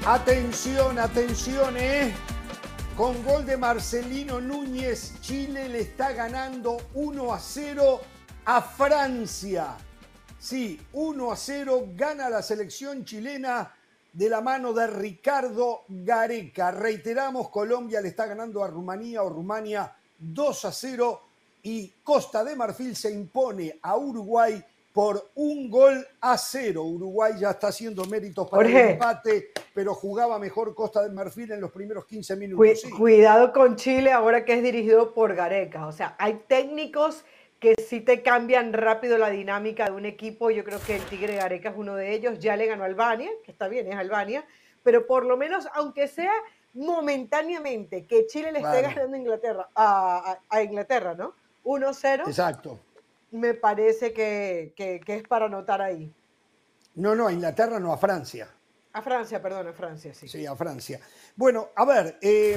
Atención, atención, Con gol de Marcelino Núñez, Chile le está ganando 1-0 a Francia. Sí, 1-0 gana la selección chilena de la mano de Ricardo Gareca. Reiteramos, Colombia le está ganando a Rumanía, o Rumania 2-0, y Costa de Marfil se impone a Uruguay por 1-0. Uruguay ya está haciendo méritos para el empate, pero jugaba mejor Costa de Marfil en los primeros 15 minutos. Sí. Cuidado con Chile ahora que es dirigido por Gareca. O sea, hay técnicos que sí te cambian rápido la dinámica de un equipo. Yo creo que el Tigre Gareca es uno de ellos. Ya le ganó a Albania, que está bien, es Albania, pero por lo menos, aunque sea momentáneamente, que Chile le esté ganando a Inglaterra, a Inglaterra, ¿no? 1-0. Exacto. Me parece que es para anotar ahí. No, a Inglaterra no, a Francia. A Francia, perdón, a Francia, sí. Sí, a Francia. Bueno, a ver,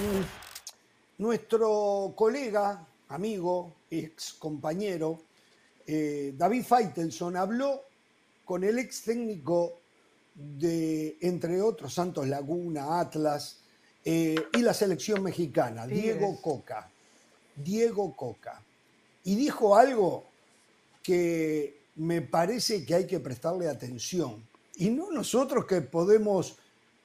nuestro colega, amigo, ex compañero, David Faitelson, habló con el ex técnico de, entre otros, Santos Laguna, Atlas, y la selección mexicana, Diego Coca. Y dijo algo que me parece que hay que prestarle atención. Y no nosotros que podemos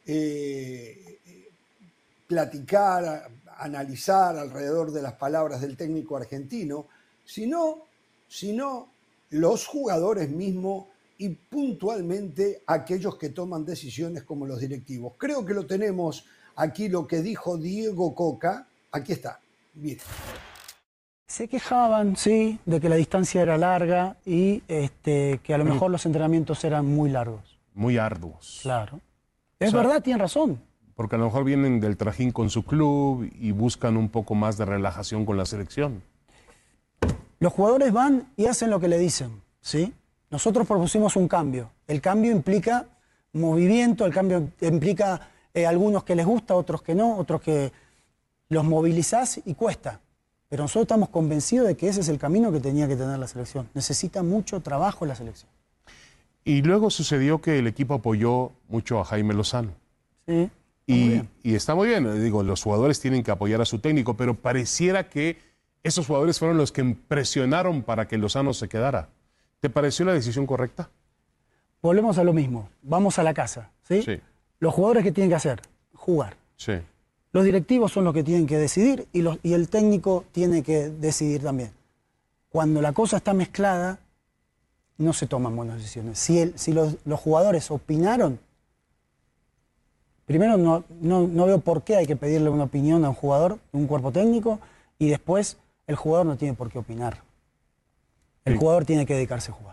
platicar, analizar alrededor de las palabras del técnico argentino, sino los jugadores mismos y puntualmente aquellos que toman decisiones como los directivos. Creo que lo tenemos aquí, lo que dijo Diego Coca. Aquí está, miren. Se quejaban, sí, de que la distancia era larga y que a lo mejor los entrenamientos eran muy largos. Muy arduos. Claro. Es verdad, tienen razón. Porque a lo mejor vienen del trajín con su club y buscan un poco más de relajación con la selección. Los jugadores van y hacen lo que le dicen, ¿sí? Nosotros propusimos un cambio. El cambio implica movimiento, el cambio implica algunos que les gusta, otros que no, otros que los movilizás y cuesta. Pero nosotros estamos convencidos de que ese es el camino que tenía que tener la selección. Necesita mucho trabajo la selección. Y luego sucedió que el equipo apoyó mucho a Jaime Lozano. Sí. Y está muy bien, digo, los jugadores tienen que apoyar a su técnico, pero pareciera que esos jugadores fueron los que presionaron para que Lozano se quedara. ¿Te pareció la decisión correcta? Volvemos a lo mismo, vamos a la casa, ¿sí? Sí. Los jugadores que tienen que hacer, jugar. Sí. Los directivos son los que tienen que decidir y el técnico tiene que decidir también. Cuando la cosa está mezclada, no se toman buenas decisiones. Si los jugadores opinaron, primero no veo por qué hay que pedirle una opinión a un jugador, un cuerpo técnico, y después el jugador no tiene por qué opinar. El jugador tiene que dedicarse a jugar.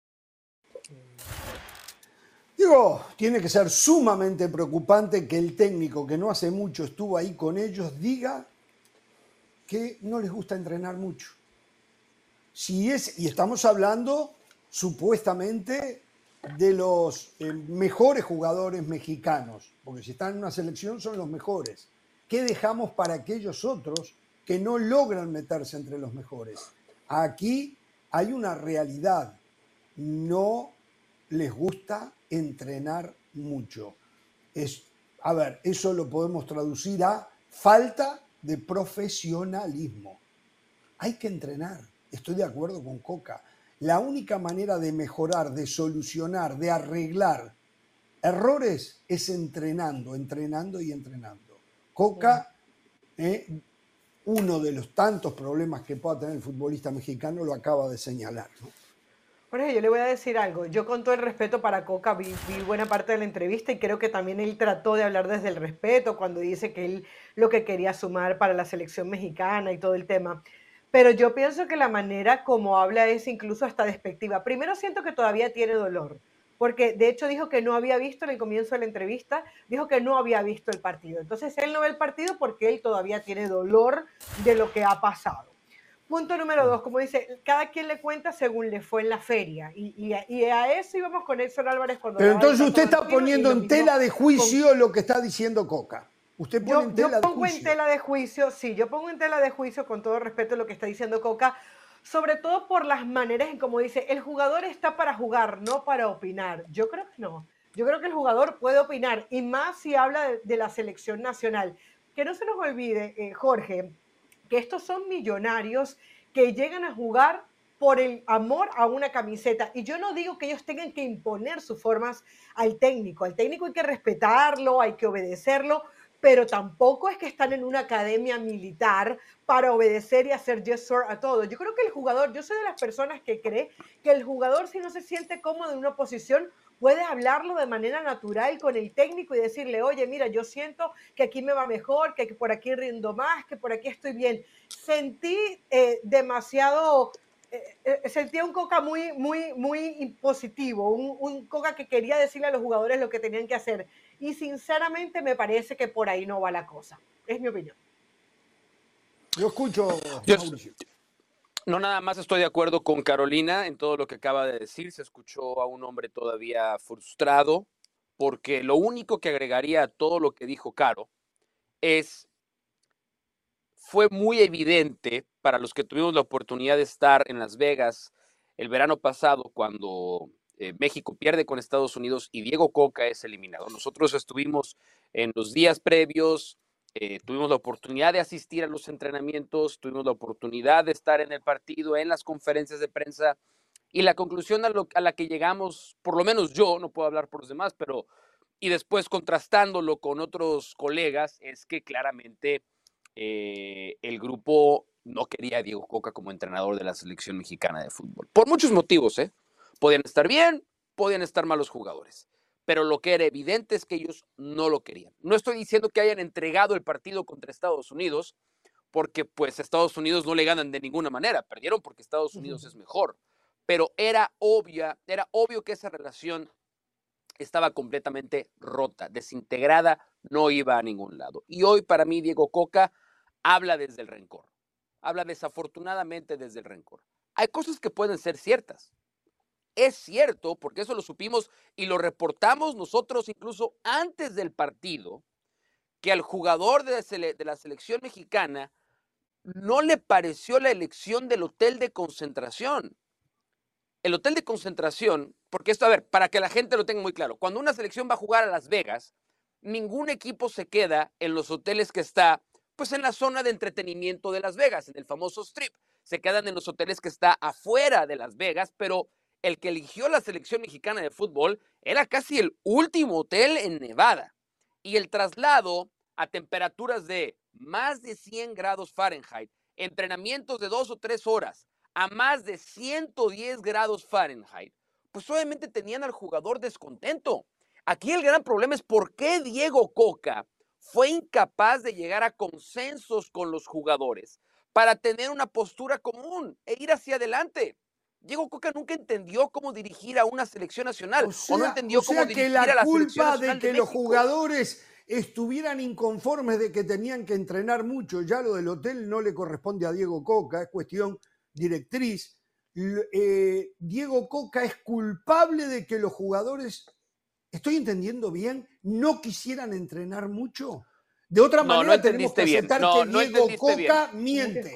Digo, tiene que ser sumamente preocupante que el técnico que no hace mucho estuvo ahí con ellos diga que no les gusta entrenar mucho. Y estamos hablando supuestamente de los mejores jugadores mexicanos, porque si están en una selección son los mejores. ¿Qué dejamos para aquellos otros que no logran meterse entre los mejores? Aquí hay una realidad. No les gusta entrenar mucho. A ver, eso lo podemos traducir a falta de profesionalismo. Hay que entrenar. Estoy de acuerdo con Coca. La única manera de mejorar, de solucionar, de arreglar errores es entrenando. Coca, uno de los tantos problemas que pueda tener el futbolista mexicano, lo acaba de señalar, ¿no? Jorge, yo le voy a decir algo. Yo, con todo el respeto para Coca, vi buena parte de la entrevista y creo que también él trató de hablar desde el respeto cuando dice que él lo que quería sumar para la selección mexicana y todo el tema. Pero yo pienso que la manera como habla es incluso hasta despectiva. Primero, siento que todavía tiene dolor, porque de hecho dijo que no había visto en el comienzo de la entrevista, dijo que no había visto el partido. Entonces él no ve el partido porque él todavía tiene dolor de lo que ha pasado. Punto número 2, como dice, cada quien le cuenta según le fue en la feria. Y a eso íbamos con Edson Álvarez cuando... Pero entonces usted está poniendo en tela de juicio lo que está diciendo Coca. Usted pone en tela de juicio. Yo pongo en tela de juicio, sí, yo pongo en tela de juicio, con todo respeto, lo que está diciendo Coca, sobre todo por las maneras en cómo dice, el jugador está para jugar, no para opinar. Yo creo que no. Yo creo que el jugador puede opinar, y más si habla de la selección nacional. Que no se nos olvide, Jorge, que estos son millonarios que llegan a jugar por el amor a una camiseta. Y yo no digo que ellos tengan que imponer sus formas al técnico. Al técnico hay que respetarlo, hay que obedecerlo, pero tampoco es que están en una academia militar para obedecer y hacer yes sir a todo. Yo creo que el jugador, yo soy de las personas que cree que el jugador, si no se siente cómodo en una posición, puede hablarlo de manera natural con el técnico y decirle, oye, mira, yo siento que aquí me va mejor, que por aquí rindo más, que por aquí estoy bien. Sentí demasiado, sentía un Coca muy positivo, un Coca que quería decirle a los jugadores lo que tenían que hacer. Y sinceramente me parece que por ahí no va la cosa. Es mi opinión. Lo escucho, Yo Mauricio. no nada más estoy de acuerdo con Carolina en todo lo que acaba de decir. Se escuchó a un hombre todavía frustrado, porque lo único que agregaría a todo lo que dijo Caro fue muy evidente para los que tuvimos la oportunidad de estar en Las Vegas el verano pasado cuando México pierde con Estados Unidos y Diego Coca es eliminado. Nosotros estuvimos en los días previos, tuvimos la oportunidad de asistir a los entrenamientos, tuvimos la oportunidad de estar en el partido, en las conferencias de prensa, y la conclusión a la que llegamos, por lo menos yo, no puedo hablar por los demás, pero y después contrastándolo con otros colegas, es que claramente el grupo no quería a Diego Coca como entrenador de la selección mexicana de fútbol. Por muchos motivos, ¿eh? Podían estar bien, podían estar malos jugadores. Pero lo que era evidente es que ellos no lo querían. No estoy diciendo que hayan entregado el partido contra Estados Unidos, porque pues Estados Unidos no le ganan de ninguna manera. Perdieron porque Estados Unidos es mejor. Pero era obvio que esa relación estaba completamente rota, desintegrada, no iba a ningún lado. Y hoy para mí Diego Coca habla desde el rencor, habla desafortunadamente desde el rencor. Hay cosas que pueden ser ciertas. Es cierto, porque eso lo supimos y lo reportamos nosotros incluso antes del partido, que al jugador de la selección mexicana no le pareció la elección del hotel de concentración. El hotel de concentración, porque esto, a ver, para que la gente lo tenga muy claro, cuando una selección va a jugar a Las Vegas, ningún equipo se queda en los hoteles que está, pues en la zona de entretenimiento de Las Vegas, en el famoso Strip. Se quedan en los hoteles que está afuera de Las Vegas, pero el que eligió la selección mexicana de fútbol era casi el último hotel en Nevada. Y el traslado a temperaturas de más de 100 grados Fahrenheit, entrenamientos de 2 o 3 horas, a más de 110 grados Fahrenheit, pues obviamente tenían al jugador descontento. Aquí el gran problema es por qué Diego Coca fue incapaz de llegar a consensos con los jugadores para tener una postura común e ir hacia adelante. Diego Coca nunca entendió cómo dirigir a una selección nacional o no entendió cómo dirigir a la selección nacional de México. O sea que la culpa de que los jugadores estuvieran inconformes de que tenían que entrenar mucho, ya lo del hotel no le corresponde a Diego Coca, es cuestión directriz. Diego Coca es culpable de que los jugadores, ¿estoy entendiendo bien?, no quisieran entrenar mucho. De otra manera tenemos que aceptar que Diego Coca miente.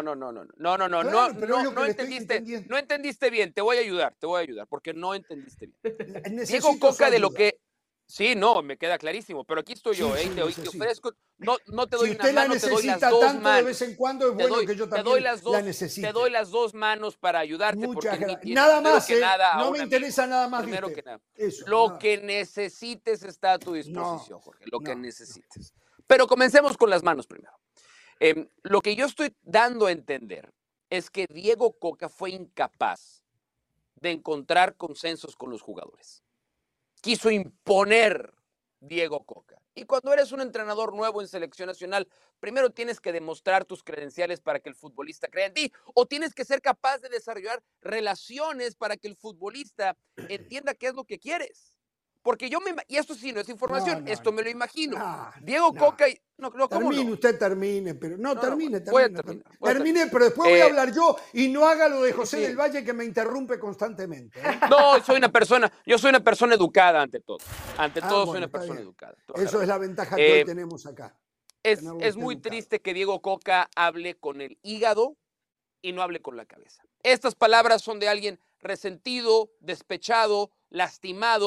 No entendiste bien. Te voy a ayudar, porque no entendiste bien. Diego Coca de lo que... Sí, no, me queda clarísimo, pero aquí estoy yo, te ofrezco, no te doy una mano, te doy las dos manos. De vez en cuando es bueno que yo también la necesite. Te doy las dos manos para ayudarte. Muchas gracias. Nada más, no me interesa nada más. Primero que nada. Lo que necesites está a tu disposición, Jorge, lo que necesites. Pero comencemos con las manos primero. Lo que yo estoy dando a entender es que Diego Coca fue incapaz de encontrar consensos con los jugadores. Quiso imponer Diego Coca. Y cuando eres un entrenador nuevo en selección nacional, primero tienes que demostrar tus credenciales para que el futbolista crea en ti, o tienes que ser capaz de desarrollar relaciones para que el futbolista entienda qué es lo que quieres. Porque y esto sí no es información, esto me lo imagino. Diego Coca y... Usted termine, pero termine, pero después voy a hablar yo y no haga lo de José del Valle que me interrumpe constantemente. No, yo soy una persona educada ante todo. Ante todo soy una persona educada. Eso es la ventaja que hoy tenemos acá. Es muy triste que Diego Coca hable con el hígado y no hable con la cabeza. Estas palabras son de alguien resentido, despechado, lastimado,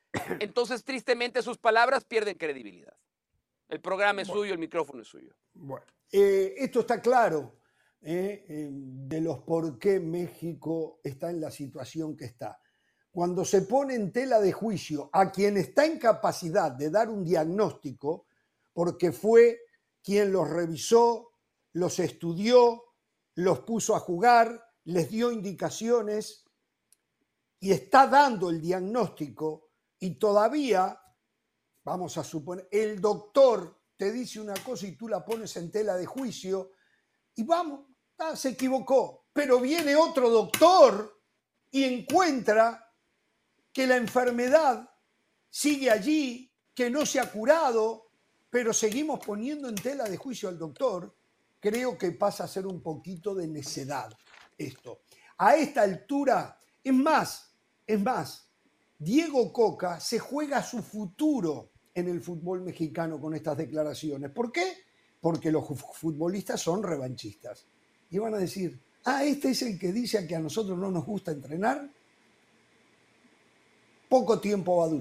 entonces tristemente sus palabras pierden credibilidad. El programa es suyo, el micrófono es suyo. Bueno, esto está claro de los por qué México está en la situación que está. Cuando se pone en tela de juicio a quien está en capacidad de dar un diagnóstico, porque fue quien los revisó, los estudió, los puso a jugar, les dio indicaciones y está dando el diagnóstico y todavía, vamos a suponer, el doctor te dice una cosa y tú la pones en tela de juicio y vamos, se equivocó, pero viene otro doctor y encuentra que la enfermedad sigue allí, que no se ha curado, pero seguimos poniendo en tela de juicio al doctor. Creo que pasa a ser un poquito de necedad esto. A esta altura, es más, Diego Coca se juega su futuro en el fútbol mexicano con estas declaraciones. ¿Por qué? Porque los futbolistas son revanchistas. Y van a decir, este es el que dice que a nosotros no nos gusta entrenar. Poco tiempo va a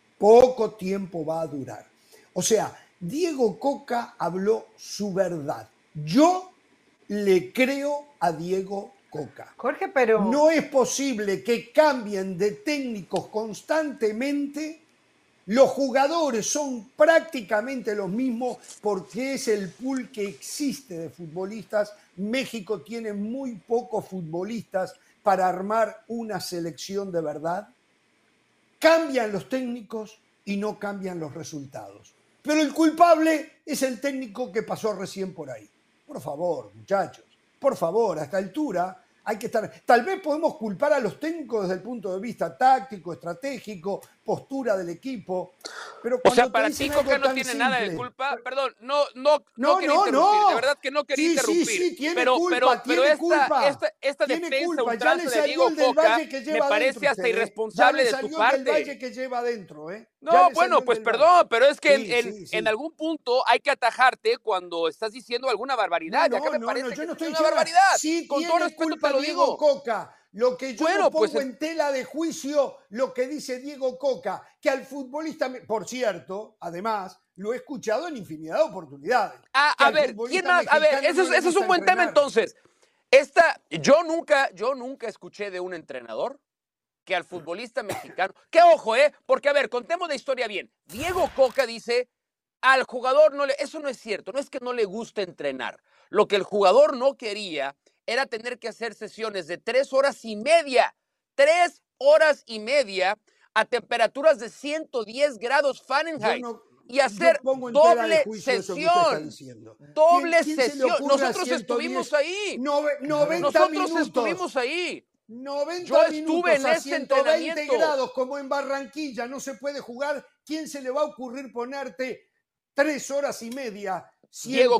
durar. O sea, Diego Coca habló su verdad. Yo le creo a Diego Coca. Jorge, pero... No es posible que cambien de técnicos constantemente. Los jugadores son prácticamente los mismos porque es el pool que existe de futbolistas. México tiene muy pocos futbolistas para armar una selección de verdad. Cambian los técnicos y no cambian los resultados. Pero el culpable es el técnico que pasó recién por ahí. Por favor, muchachos, por favor, a esta altura hay que estar... Tal vez podemos culpar a los técnicos desde el punto de vista táctico, estratégico, postura del equipo, pero o sea, para ti Coca no tiene nada de culpa. Perdón, no quería interrumpir, de verdad que no quería interrumpir. Sí, tiene pero culpa. esta defensa ultranza de Diego Coca me parece hasta irresponsable de tu parte. Del Valle que lleva adentro, No, bueno, pues perdón, pero es que en algún punto hay que atajarte cuando estás diciendo alguna barbaridad. No, ya que me parece yo que no estoy es una diciendo barbaridad. Sí, con todo respeto te lo Diego digo. Coca. Lo que yo no pongo pues, en tela de juicio, lo que dice Diego Coca, que al futbolista, por cierto, además, lo he escuchado en infinidad de oportunidades. A ver, ¿quién más? A ver, ese es un buen tema entonces. Yo nunca escuché de un entrenador que al futbolista mexicano, que ojo, porque a ver, contemos la historia bien. Diego Coca dice, al jugador eso no es cierto, no es que no le guste entrenar. Lo que el jugador no quería era tener que hacer sesiones de 3 horas y media, 3 horas y media a temperaturas de 110 grados Fahrenheit. Y hacer doble sesión. Doble sesión. Nosotros estuvimos ahí. 90 minutos. Estuvimos ahí. 90 Yo estuve en ese 120 entrenamiento. grados como en Barranquilla, no se puede jugar. ¿Quién se le va a ocurrir ponerte 3 horas y media? Diego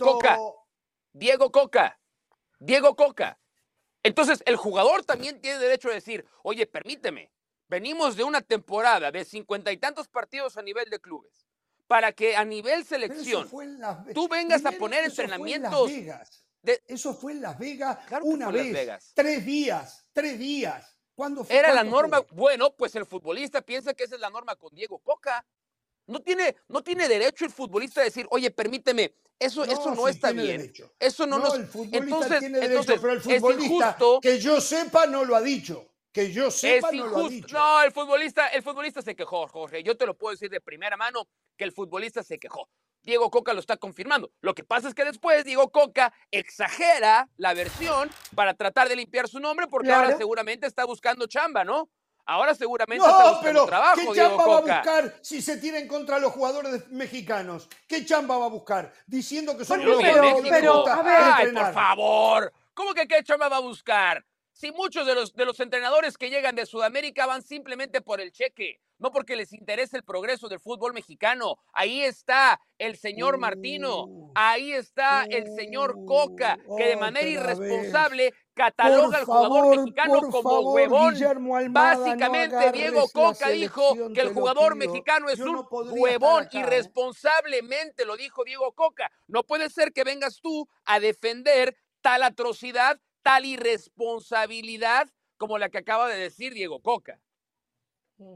Coca. Entonces, el jugador también tiene derecho a decir, oye, permíteme, venimos de una temporada de 50 y tantos partidos a nivel de clubes, para que a nivel selección tú vengas a poner entrenamientos. Eso fue en Las Vegas, claro una vez, Las Vegas. 3 días. ¿Cuándo fue? Era la norma. Bueno, pues el futbolista piensa que esa es la norma con Diego Coca. No tiene derecho el futbolista a decir, oye, permíteme, eso no está bien. Derecho. Eso no el futbolista tiene derecho, pero el futbolista, que yo sepa, no lo ha dicho. Que yo sepa, no lo ha dicho. No, el futbolista se quejó, Jorge. Yo te lo puedo decir de primera mano que el futbolista se quejó. Diego Coca lo está confirmando. Lo que pasa es que después Diego Coca exagera la versión para tratar de limpiar su nombre porque ahora seguramente está buscando chamba, ¿no? Ahora seguramente está buscando trabajo, ¿qué Diego chamba va a Coca. buscar si se tira en contra de los jugadores mexicanos? ¿Qué chamba va a buscar? Diciendo que son los pero, a ver, ay, por favor. ¿Cómo que qué chamba va a buscar? Si muchos de los entrenadores que llegan de Sudamérica van simplemente por el cheque, no porque les interese el progreso del fútbol mexicano. Ahí está el señor Martino, ahí está el señor Coca, que de manera irresponsable cataloga al jugador mexicano como huevón. Básicamente, Diego Coca dijo que el jugador mexicano es un huevón. Irresponsablemente lo dijo Diego Coca. No puede ser que vengas tú a defender tal atrocidad, tal irresponsabilidad como la que acaba de decir Diego Coca.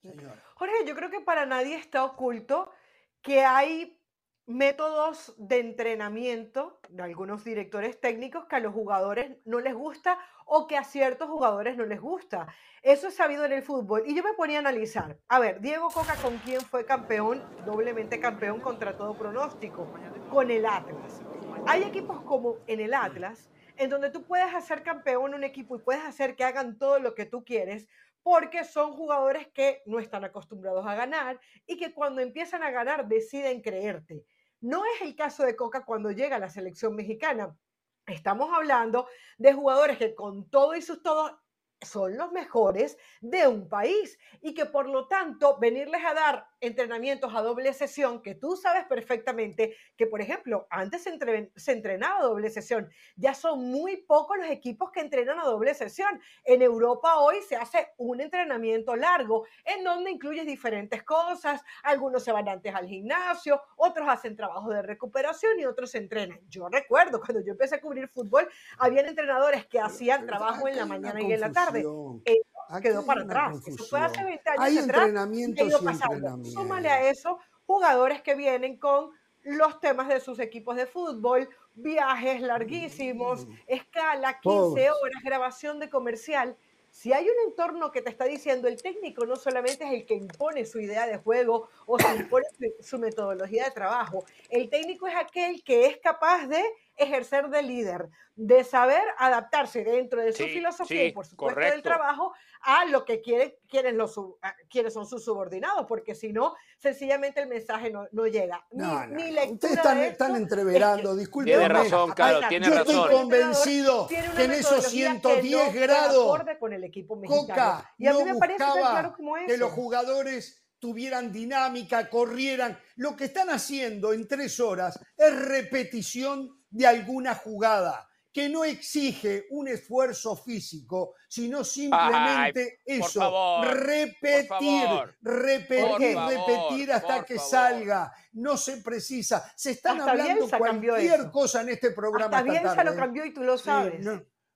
señora. Jorge, yo creo que para nadie está oculto que hay métodos de entrenamiento de algunos directores técnicos que a los jugadores no les gusta o que a ciertos jugadores no les gusta. Eso es sabido en el fútbol. Y yo me ponía a analizar, a ver, Diego Coca, ¿con quién fue campeón, doblemente campeón contra todo pronóstico? Con el Atlas. Hay equipos como en el Atlas, en donde tú puedes hacer campeón un equipo y puedes hacer que hagan todo lo que tú quieres, porque son jugadores que no están acostumbrados a ganar y que cuando empiezan a ganar deciden creerte. No es el caso de Coca cuando llega a la selección mexicana. Estamos hablando de jugadores que con todo y sus todos son los mejores de un país y que por lo tanto venirles a dar entrenamientos a doble sesión, que tú sabes perfectamente que, por ejemplo, antes se entrenaba a doble sesión, ya son muy pocos los equipos que entrenan a doble sesión. En Europa hoy se hace un entrenamiento largo en donde incluyes diferentes cosas, algunos se van antes al gimnasio, otros hacen trabajo de recuperación y otros se entrenan. Yo recuerdo cuando yo empecé a cubrir fútbol, habían entrenadores que hacían trabajo en la mañana y en la tarde. Quedó para atrás. Eso fue hace 20 años Hay atrás y ha entrenamientos ido y pasando. Súmale a entrenamientos. eso jugadores que vienen con los temas de sus equipos de fútbol, viajes larguísimos, escala, 15 Pobres. horas, grabación de comercial. Si hay un entorno que te está diciendo el técnico, no solamente es el que impone su idea de juego o se impone su metodología de trabajo, el técnico es aquel que es capaz de ejercer de líder, de saber adaptarse dentro de su filosofía y por supuesto del correcto. trabajo a lo que quienes son sus subordinados, porque si no, sencillamente el mensaje no llega. Mi lectura Ustedes de están esto entreverando, es que discúlpenme. Tiene razón, Carlos, tiene Yo razón. estoy convencido tiene una que en esos metodología 110 que no fue grados acorde con el equipo mexicano. Coca Y a mí no me parece tan claro buscaba como que los eso. jugadores tuvieran dinámica, corrieran. Lo que están haciendo en 3 horas es repetición de alguna jugada que no exige un esfuerzo físico, sino simplemente Ay, por eso, favor, repetir, por repetir, favor, repetir hasta por que favor. salga. No se precisa. Se están Hasta hablando Bielsa cambió cualquier eso. cosa en este programa Hasta esta Bielsa tarde. lo cambió y tú lo Sí, sabes.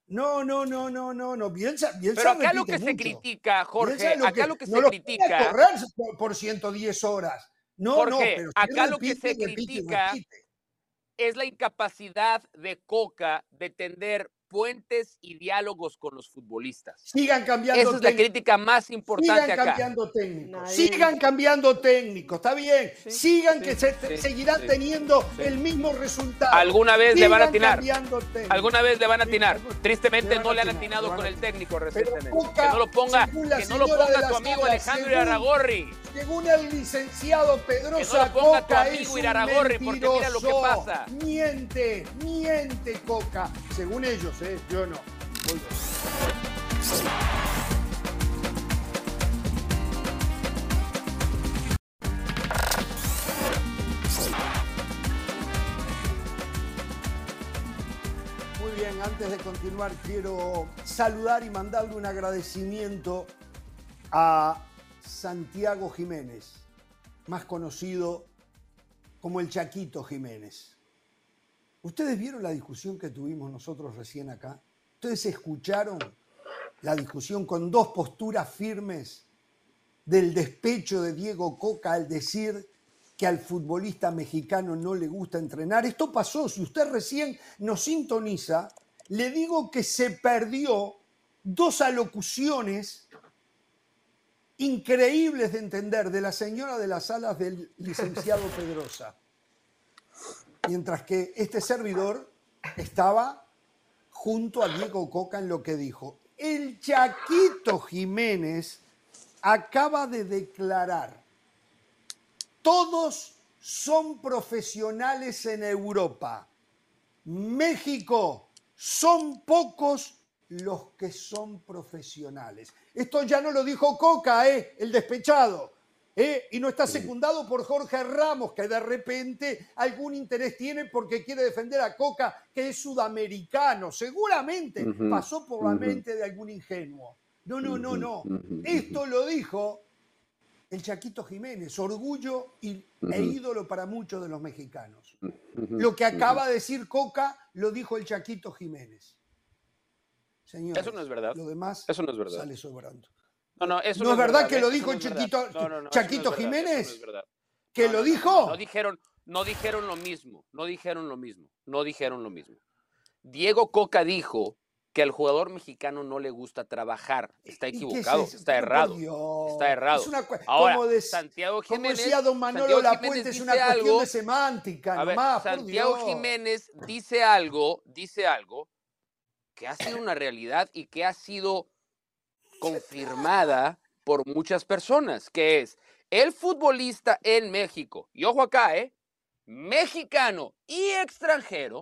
no. Bielsa Pero acá lo repite que se mucho. critica, Jorge, Bielsa acá lo que no se lo pone a critica, correr por 110 horas. No, Jorge, pero sí acá lo que repite, se critica es la incapacidad de Coca de tender puentes y diálogos con los futbolistas. Sigan cambiando Esa es la crítica más importante Sigan acá. cambiando técnicos. Nadie Sigan dice. cambiando técnicos. Está bien. Sí, Sigan sí, que sí, seguirán sí, teniendo sí. el mismo resultado. Alguna vez le van a Sigan atinar. cambiando técnicos. Alguna vez le van a Sí, atinar. Tristemente van no a le han atinar, atinado le van con a el atinar. técnico Pero recientemente. Coca, Que no lo ponga, según la que no lo señora ponga de tu la amigo sala, Alejandro Iraragorri. Según el licenciado Pedrosa, Que no lo ponga tu Coca amigo es un Iraragorri, porque mira lo que mentiroso. pasa. Miente Coca. Según ellos, yo no. Muy bien, antes de continuar quiero saludar y mandarle un agradecimiento a Santiago Jiménez, más conocido como el Chaquito Jiménez. ¿Ustedes vieron la discusión que tuvimos nosotros recién acá? ¿Ustedes escucharon la discusión con 2 posturas firmes del despecho de Diego Coca al decir que al futbolista mexicano no le gusta entrenar? Esto pasó, si usted recién nos sintoniza, le digo que se perdió 2 alocuciones increíbles de entender de la señora de las Alas del licenciado Pedrosa. Mientras que este servidor estaba junto a Diego Coca en lo que dijo. El Chaquito Jiménez acaba de declarar: todos son profesionales en Europa. México, son pocos los que son profesionales. Esto ya no lo dijo Coca, el despechado. Y no está secundado por Jorge Ramos, que de repente algún interés tiene porque quiere defender a Coca, que es sudamericano. Seguramente pasó por la mente de algún ingenuo. No. Esto lo dijo el Chaquito Jiménez, orgullo e ídolo para muchos de los mexicanos. Lo que acaba de decir Coca lo dijo el Chaquito Jiménez. Señores, Eso no es verdad. Lo demás Eso no es verdad. sale sobrando. No, eso ¿No es verdad que ¿eh? lo Eso dijo no es verdad. Chaquito, No, eso no Chaquito es verdad, eso no Jiménez? es verdad. ¿Que No, lo no, no, dijo? no dijeron lo mismo, no dijeron lo mismo. Diego Coca dijo que al jugador mexicano no le gusta trabajar. Está ¿Y qué es equivocado, eso? está Pero por errado. Dios. Está errado. Es una, Ahora, como decía don Manolo Lapuente, es una cuestión de semántica, a ver, nomás, por Santiago Dios. Jiménez dice algo que ha sido una realidad y que ha sido confirmada por muchas personas, que es el futbolista en México, y ojo acá, mexicano y extranjero,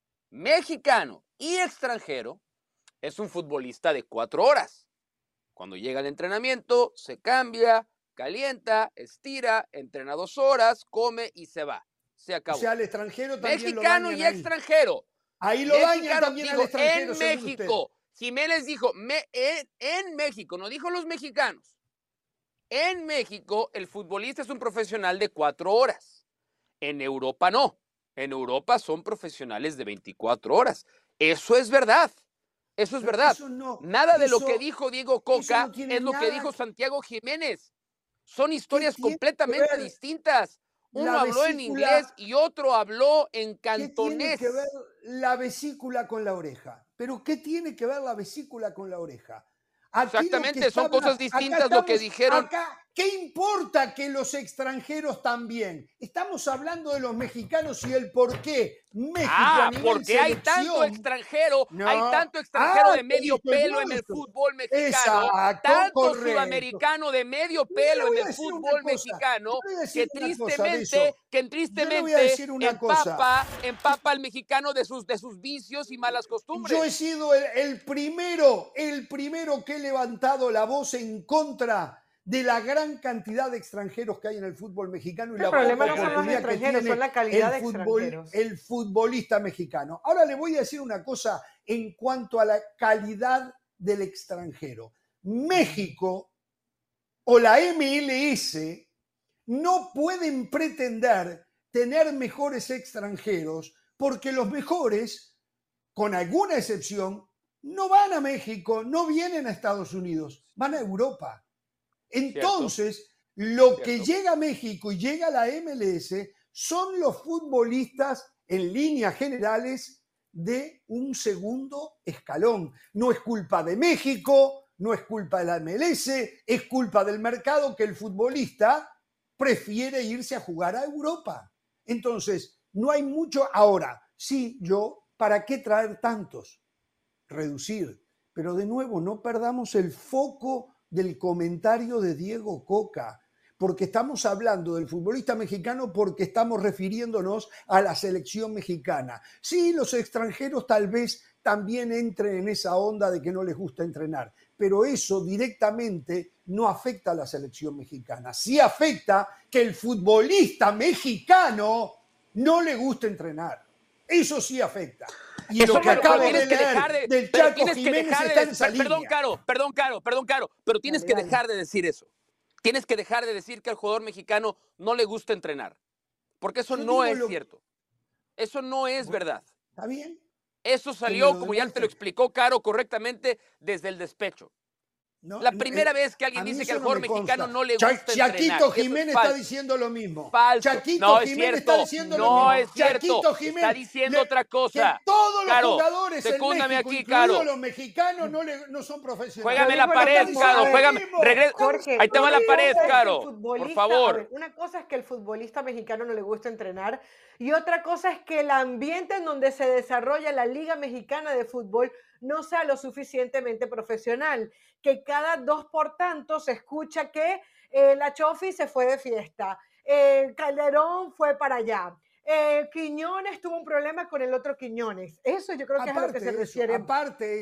es un futbolista de 4 horas. Cuando llega al entrenamiento, se cambia, calienta, estira, entrena 2 horas, come y se va. Se O acabó. sea, al extranjero también lo Mexicano dañan y ahí. extranjero. Ahí lo dañan Mexicano, también al digo, extranjero, en según usted. México. Jiménez dijo, en México, no dijo los mexicanos. En México, el futbolista es un profesional de 4 horas. En Europa no. En Europa son profesionales de 24 horas. Eso es verdad. Eso es Pero verdad. eso no, Nada de lo que eso- dijo Diego eso Coca no tiene es lo que nada dijo que- Santiago Jiménez. Son historias tiene que completamente ver distintas. Uno la habló en vesícula? inglés y otro habló en ¿Qué tiene que ver cantonés. la vesícula con la oreja? ¿Pero qué tiene que ver la vesícula con la oreja? Aquí lo que Exactamente, está son cosas acá distintas lo que estamos, dijeron. acá, ¿qué importa que los extranjeros también? Estamos hablando de los mexicanos y el por qué México a nivel Porque hay tanto selección. extranjero, No. hay tanto extranjero de Te medio dije pelo yo en el eso. fútbol mexicano, Exacto, tanto correcto. sudamericano de medio Mira, le pelo en voy a el decir una fútbol cosa. mexicano, Yo le voy a decir que una cosa de eso. Yo le voy a tristemente decir una cosa. empapa al mexicano de sus vicios y malas Yo he costumbres. sido el primero que he levantado la voz en contra de la gran cantidad de extranjeros que hay en el fútbol mexicano y El la problema poca no son los oportunidad que extranjeros, tiene son la calidad de el extranjeros. el futbolista mexicano. Ahora le voy a decir una cosa en cuanto a la calidad del extranjero. México o la MLS no pueden pretender tener mejores extranjeros porque los mejores, con alguna excepción, no van a México, no vienen a Estados Unidos, van a Europa. Entonces, lo que llega a México y llega a la MLS son los futbolistas en líneas generales de un segundo escalón. No es culpa de México, no es culpa de la MLS, es culpa del mercado que el futbolista prefiere irse a jugar a Europa. Entonces, no hay mucho. Ahora, sí, ¿para qué traer tantos? Reducir. Pero de nuevo, no perdamos el foco del comentario de Diego Coca, porque estamos hablando del futbolista mexicano porque estamos refiriéndonos a la selección mexicana. Sí, los extranjeros tal vez también entren en esa onda de que no les gusta entrenar, pero eso directamente no afecta a la selección mexicana. Sí afecta que el futbolista mexicano no le gusta entrenar. Eso sí afecta. Y Eso, lo que acabo de tienes que leer dejar de, del pero Chaco tienes que Jiménez dejar está de, en esa perdón, línea. Caro, pero tienes Dale, que dale. dejar de decir eso. Tienes que dejar de decir que al jugador mexicano no le gusta entrenar, porque eso Yo no digo es cierto. Eso no es verdad. ¿Está bien? Eso Que me salió, lo como ya te lo demuestre. explicó Caro correctamente, desde el despecho. No, La primera vez que a alguien mí dice que eso al no jugador me mexicano consta. no le gusta entrenar. Chaquito Eso es Jiménez está falso. diciendo lo mismo. Falso. Chaquito No es Jiménez cierto. está diciendo lo No mismo. es cierto. Chaquito Está Jiménez diciendo otra cosa. que todos los Caro, jugadores en secúndame México, aquí, incluidos Caro. los mexicanos, no son profesionales. Juégame Lo la dijo pared, lo mismo, Caro. a ver, Juégame. Jorge, Ahí te va una la pared, cosa es que el Caro. Por futbolista, a favor. ver, una cosa es que el futbolista mexicano no le gusta entrenar y otra cosa es que el ambiente en donde se desarrolla la Liga Mexicana de Fútbol no sea lo suficientemente profesional, que cada 2 por tanto se escucha que la Chofi se fue de fiesta, Calderón fue para allá, Quiñones tuvo un problema con el otro Quiñones. Eso yo creo que es a lo que se refiere. Aparte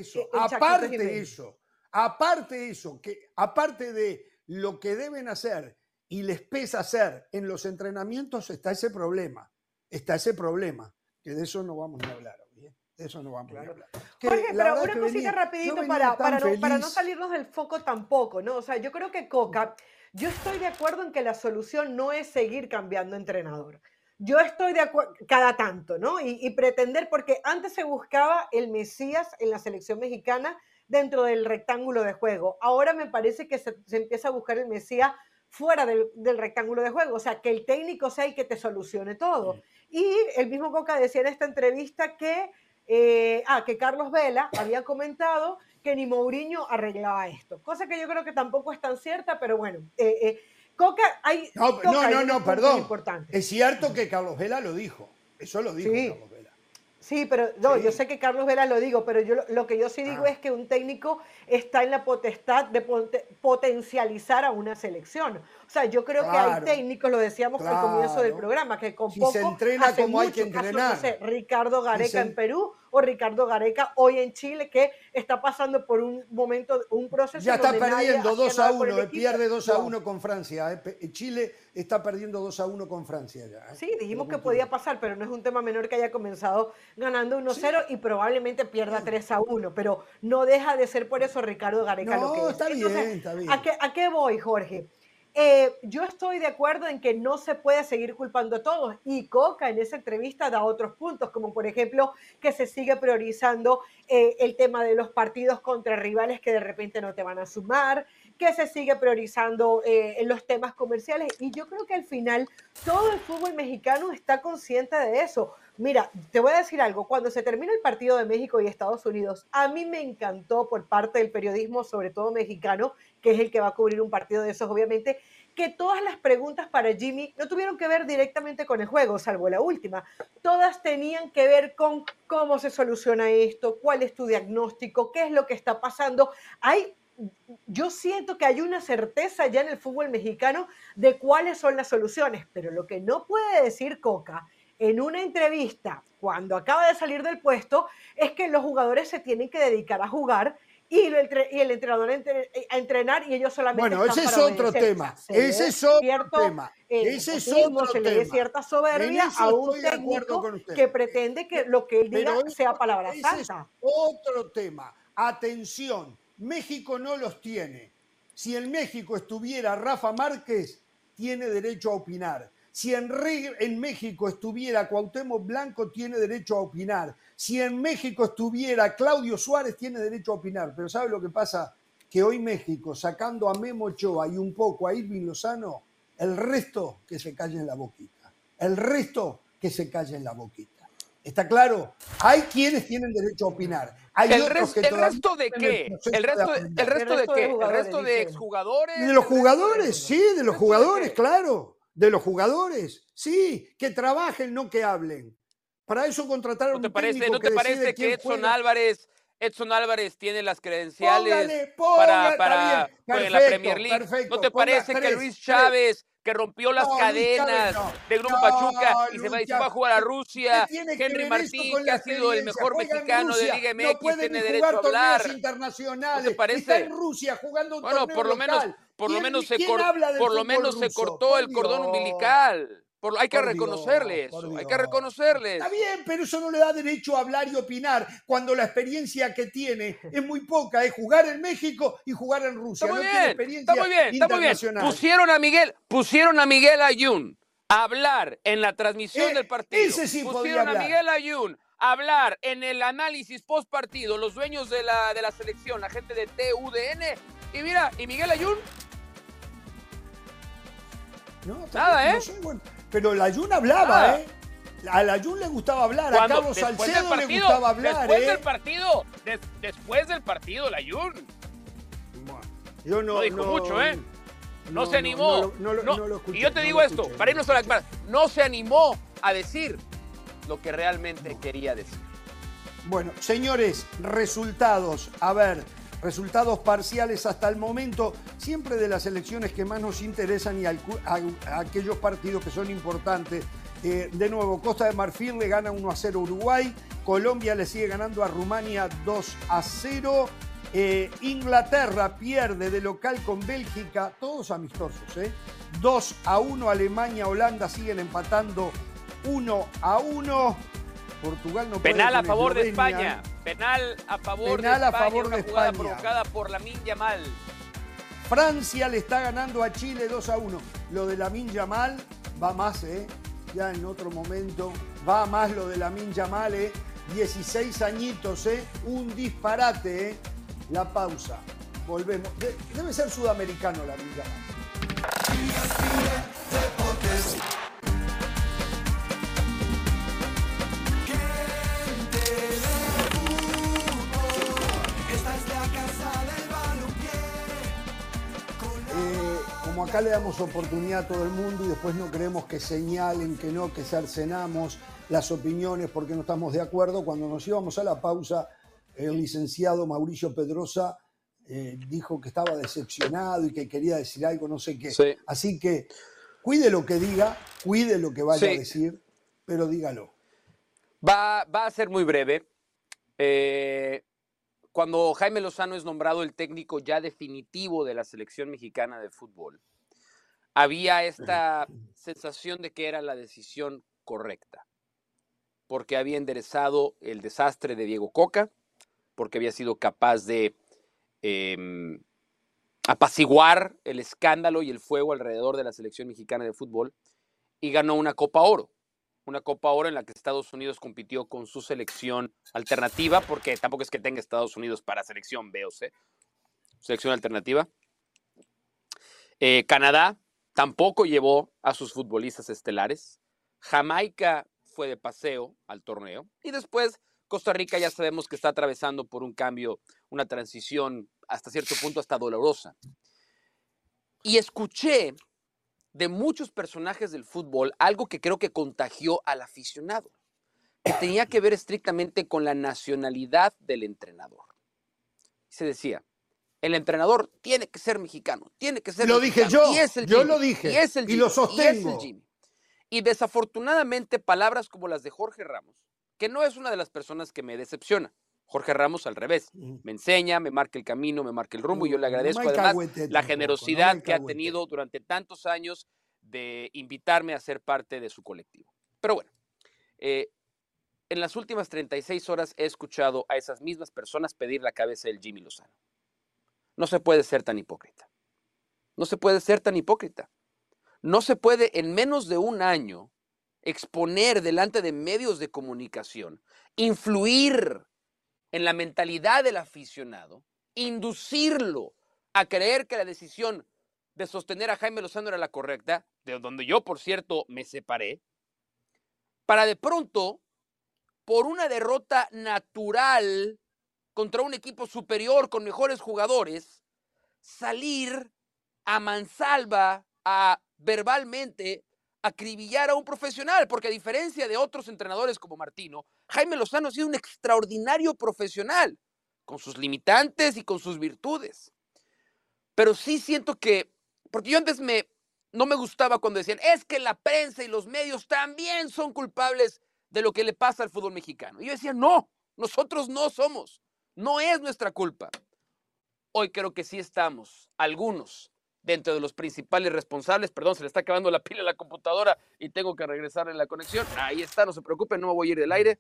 eso, que aparte de lo que deben hacer y les pesa hacer en los entrenamientos, está ese problema, que de eso no vamos a hablar. ¿Bien? De eso no vamos a hablar. Que Jorge, la pero verdad una que cosita venía- yo rapidito venía tan para no feliz. salirnos del foco tampoco, ¿no? O sea, yo creo que Coca, yo estoy de acuerdo en que la solución no es seguir cambiando entrenador. Yo estoy de acuerdo cada tanto, ¿no? Y pretender, porque antes se buscaba el Mesías en la selección mexicana dentro del rectángulo de juego. Ahora me parece que se empieza a buscar el Mesías fuera del rectángulo de juego, o sea, que el técnico sea el que te solucione todo. Y el mismo Coca decía en esta entrevista que Carlos Vela había comentado que ni Mourinho arreglaba esto, cosa que yo creo que tampoco es tan cierta, pero bueno, Coca, hay perdón. importante. Es cierto que Carlos Vela lo dijo, eso lo dijo Carlos Vela. Sí, pero no, yo sé que Carlos Vela lo digo, pero lo que yo sí digo es que un técnico está en la potestad de potencializar a una selección. O sea, yo creo que hay técnicos, lo decíamos al comienzo del programa, que con poco se entrena hace como hay mucho que entrenar. Caso, no sé, Ricardo Gareca en Perú o Ricardo Gareca hoy en Chile, que está pasando por un momento, un proceso. Ya está perdiendo 2-1, pierde 2-1 con Francia. Chile está perdiendo 2-1 con Francia ya. Sí, dijimos que podía pasar, pero no es un tema menor que haya comenzado ganando 1-0 y probablemente pierda 3-1, pero no deja de ser por eso Ricardo Gareca lo que es. Está bien, está bien. ¿A qué voy, Jorge? Yo estoy de acuerdo en que no se puede seguir culpando a todos, y Coca en esa entrevista da otros puntos, como por ejemplo que se sigue priorizando el tema de los partidos contra rivales que de repente no te van a sumar, que se sigue priorizando en los temas comerciales, y yo creo que al final todo el fútbol mexicano está consciente de eso. Mira, te voy a decir algo, cuando se termina el partido de México y Estados Unidos, a mí me encantó por parte del periodismo, sobre todo mexicano, que es el que va a cubrir un partido de esos, obviamente, que todas las preguntas para Jimmy no tuvieron que ver directamente con el juego, salvo la última. Todas tenían que ver con cómo se soluciona esto, cuál es tu diagnóstico, qué es lo que está pasando. Yo siento que hay una certeza ya en el fútbol mexicano de cuáles son las soluciones, pero lo que no puede decir Coca en una entrevista cuando acaba de salir del puesto es que los jugadores se tienen que dedicar a jugar y el entrenador a entrenar, y ellos solamente ese es otro tema. Ese es otro tema. Ese es otro tema. Se le ve cierta soberbia a un técnico que pretende que lo que él diga sea palabra santa. Es otro tema. Atención, México no los tiene. Si en México estuviera Rafa Márquez, tiene derecho a opinar. Si en México estuviera Cuauhtémoc Blanco, tiene derecho a opinar. Si en México estuviera Claudio Suárez, tiene derecho a opinar. Pero ¿sabe lo que pasa? Que hoy México, sacando a Memo Ochoa y un poco a Irving Lozano, el resto que se calle en la boquita. El resto que se calle en la boquita. ¿Está claro? Hay quienes tienen derecho a opinar. Hay ¿El resto de qué? ¿El resto de qué? ¿El resto de exjugadores? De los jugadores, sí, de los jugadores, claro. De los jugadores, sí, que trabajen, no que hablen. Para eso contrataron un técnico. ¿No te parece que Edson Álvarez tiene las credenciales para la Premier League? Perfecto, ¿No te parece que Luis Chávez, que rompió las cadenas de Grupo Pachuca y se va a jugar a Rusia, Henry Martín, que ha sido el mejor mexicano de Liga MX, tiene derecho a hablar? ¿No te parece? Está en Rusia jugando un torneo por lo menos se cortó el cordón umbilical. Hay que reconocerle eso, hay que reconocerles. Está bien, pero eso no le da derecho a hablar y opinar cuando la experiencia que tiene es muy poca, es jugar en México y jugar en Rusia. Está muy bien. Pusieron a Miguel Ayun a hablar en la transmisión del partido. Ese sí pusieron a Miguel Ayun a hablar en el análisis post partido, los dueños de la selección, la gente de TUDN, y mira, y Miguel Ayun. Nada, no sé, bueno. Pero el Ayun hablaba, Al Ayun le gustaba hablar, a Carlos Salcedo le gustaba hablar, Después del partido, el Ayun. Bueno, yo no dijo mucho, No se animó. No lo escuché, y yo te digo esto, para irnos a la cara, no se animó a decir lo que realmente quería decir. Bueno, señores, resultados. A ver, resultados parciales hasta el momento, siempre de las elecciones que más nos interesan y aquellos partidos que son importantes. De nuevo, Costa de Marfil le gana 1-0 a Uruguay, Colombia le sigue ganando a Rumania 2-0, Inglaterra pierde de local con Bélgica, todos amistosos, 2-1, Alemania, Holanda siguen empatando 1-1. Portugal no puede. Penal a favor de España. Penal a favor de España. Provocada por Lamine Yamal. Francia le está ganando a Chile 2-1. Lo de Lamine Yamal va más, ya en otro momento. Va más lo de Lamine Yamal, 16 añitos, un disparate, la pausa. Volvemos. Debe ser sudamericano la liga. Como acá le damos oportunidad a todo el mundo y después no queremos que señalen, que no, que cercenamos las opiniones porque no estamos de acuerdo, cuando nos íbamos a la pausa, el licenciado Mauricio Pedrosa dijo que estaba decepcionado y que quería decir algo, no sé qué. Sí. Así que cuide lo que diga, cuide lo que vaya a decir, pero dígalo. Va a ser muy breve. Cuando Jaime Lozano es nombrado el técnico ya definitivo de la selección mexicana de fútbol, había esta sensación de que era la decisión correcta, porque había enderezado el desastre de Diego Coca, porque había sido capaz de apaciguar el escándalo y el fuego alrededor de la selección mexicana de fútbol, y ganó una Copa Oro en la que Estados Unidos compitió con su selección alternativa, porque tampoco es que tenga Estados Unidos para selección B o C, selección alternativa. Canadá tampoco llevó a sus futbolistas estelares. Jamaica fue de paseo al torneo. Y después Costa Rica ya sabemos que está atravesando por un cambio, una transición hasta cierto punto hasta dolorosa. Y escuché de muchos personajes del fútbol algo que creo que contagió al aficionado, que tenía que ver estrictamente con la nacionalidad del entrenador. Se decía, el entrenador tiene que ser mexicano, tiene que ser Lo mexicano. dije yo, Y es el yo Jimmy, lo dije, y es el y Jimmy, lo sostengo. Y es el Jimmy. Y desafortunadamente palabras como las de Jorge Ramos, que no es una de las personas que me decepciona. Jorge Ramos al revés, me enseña, me marca el camino, me marca el rumbo, y yo le agradezco además la generosidad que ha tenido durante tantos años de invitarme a ser parte de su colectivo. Pero bueno, en las últimas 36 horas he escuchado a esas mismas personas pedir la cabeza del Jimmy Lozano. No se puede ser tan hipócrita. No se puede ser tan hipócrita. No se puede en menos de un año exponer delante de medios de comunicación, influir en la mentalidad del aficionado, inducirlo a creer que la decisión de sostener a Jaime Lozano era la correcta, de donde yo, por cierto, me separé, para de pronto, por una derrota natural contra un equipo superior con mejores jugadores, salir a mansalva, a verbalmente acribillar a un profesional, porque a diferencia de otros entrenadores como Martino, Jaime Lozano ha sido un extraordinario profesional, con sus limitantes y con sus virtudes. Pero sí siento que, porque yo antes no me gustaba cuando decían, es que la prensa y los medios también son culpables de lo que le pasa al fútbol mexicano. Y yo decía, no, nosotros no somos, no es nuestra culpa. Hoy creo que sí estamos, algunos, dentro de los principales responsables. Perdón, se le está acabando la pila a la computadora y tengo que regresarle la conexión. Ahí está, no se preocupen, no me voy a ir del aire.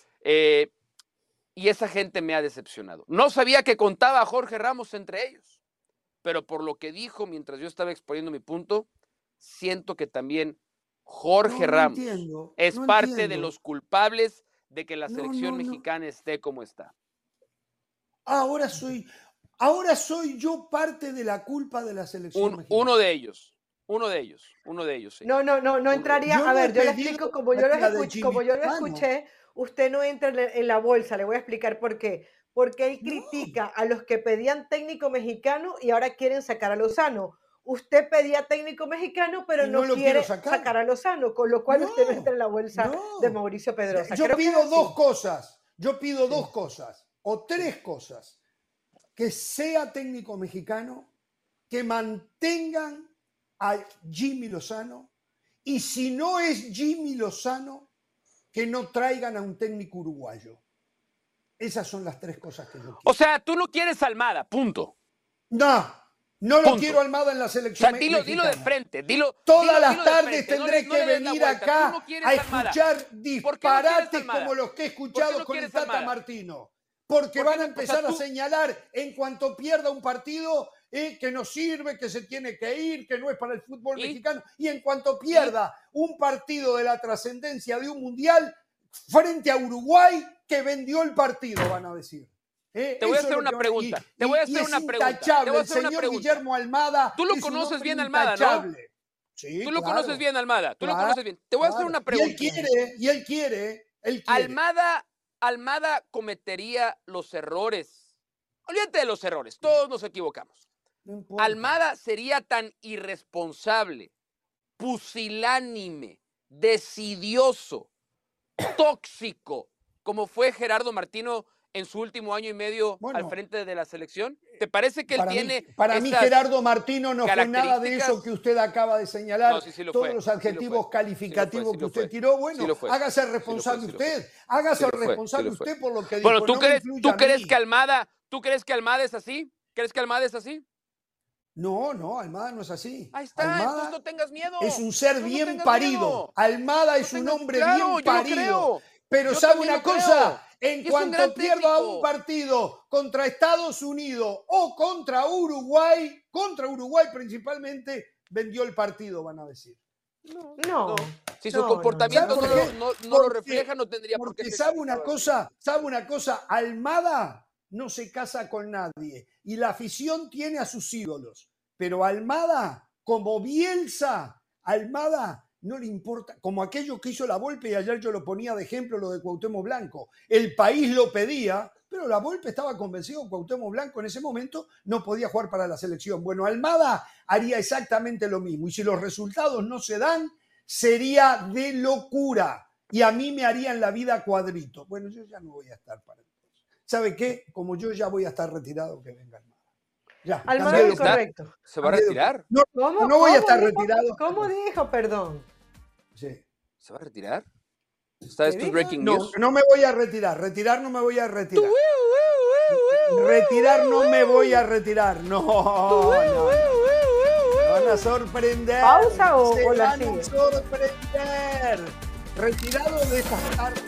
Y esa gente me ha decepcionado. No sabía que contaba a Jorge Ramos entre ellos, pero por lo que dijo mientras yo estaba exponiendo mi punto, siento que también Jorge Ramos es parte de los culpables de que la selección mexicana esté como está. Ahora soy yo parte de la culpa de la selección mexicana. Uno de ellos, sí. No entraría. A ver, yo le explico, como yo lo escuché, usted no entra en la bolsa. Le voy a explicar por qué. Porque él critica a los que pedían técnico mexicano y ahora quieren sacar a Lozano. Usted pedía técnico mexicano, pero no quiere sacar a Lozano, con lo cual usted no entra en la bolsa de Mauricio Pedrosa. Yo pido dos cosas, o tres cosas. Que sea técnico mexicano, que mantengan a Jimmy Lozano, y si no es Jimmy Lozano, que no traigan a un técnico uruguayo. Esas son las tres cosas que yo quiero. O sea, tú no quieres a Almada, punto. No lo quiero Almada en la selección mexicana. Dilo de frente. Todas las tardes tendré que venir acá a escuchar disparates como los que he escuchado con el Tata Martino. Porque van a empezar a señalar en cuanto pierda un partido que no sirve, que se tiene que ir, que no es para el fútbol mexicano. Y en cuanto pierda un partido de la trascendencia de un mundial frente a Uruguay, que vendió el partido, van a decir. Te voy a hacer una pregunta. Te voy a hacer una pregunta. Te voy a hacer una pregunta. Guillermo Almada. Tú lo conoces bien, Almada, ¿no? Sí, tú lo conoces bien, Almada. Tú lo conoces bien. Te voy a hacer una pregunta. Y él quiere. Almada cometería los errores. Olvídate de los errores. Todos nos equivocamos. No importa. Almada sería tan irresponsable, pusilánime, decidioso, tóxico, como fue Gerardo Martino en su último año y medio al frente de la selección. ¿Te parece que él tiene Para mí Gerardo Martino no fue nada de eso que usted acaba de señalar. No, sí lo todos fue, los adjetivos calificativos que usted tiró. Bueno, hágase responsable usted. Hágase responsable usted por lo que dijo. Bueno, ¿tú crees que Almada es así? ¿Crees que Almada es así? No, Almada no es así. Ahí está, entonces no tengas miedo. Es un ser bien parido. Almada es un hombre bien parido. Pero ¿sabe una cosa? En cuanto pierda un partido contra Estados Unidos o contra Uruguay principalmente, vendió el partido, van a decir. No. Si su comportamiento no lo refleja, no tendría por qué. Porque ¿sabe una cosa? Almada no se casa con nadie y la afición tiene a sus ídolos. Pero Almada, como Bielsa, Almada no le importa, como aquello que hizo la Volpe, y ayer yo lo ponía de ejemplo, lo de Cuauhtémoc Blanco. El país lo pedía, pero la Volpe estaba convencido que Cuauhtémoc Blanco en ese momento no podía jugar para la selección. Bueno, Almada haría exactamente lo mismo, y si los resultados no se dan, sería de locura, y a mí me harían la vida cuadrito. Bueno, yo ya no voy a estar para eso. ¿Sabe qué? Como yo ya voy a estar retirado, que venga Almada. Ya, Almada es correcto. ¿Se va a retirar? No voy a estar retirado. ¿Cómo dijo? Perdón. Sí. ¿Se va a retirar? ¿Está esto breaking news? No me voy a retirar. Retirar no me voy a retirar. Retirar no me voy a retirar. No. Van a sorprender. ¿Pausa o la sigue? Van a sorprender. Retirado de estas tardes.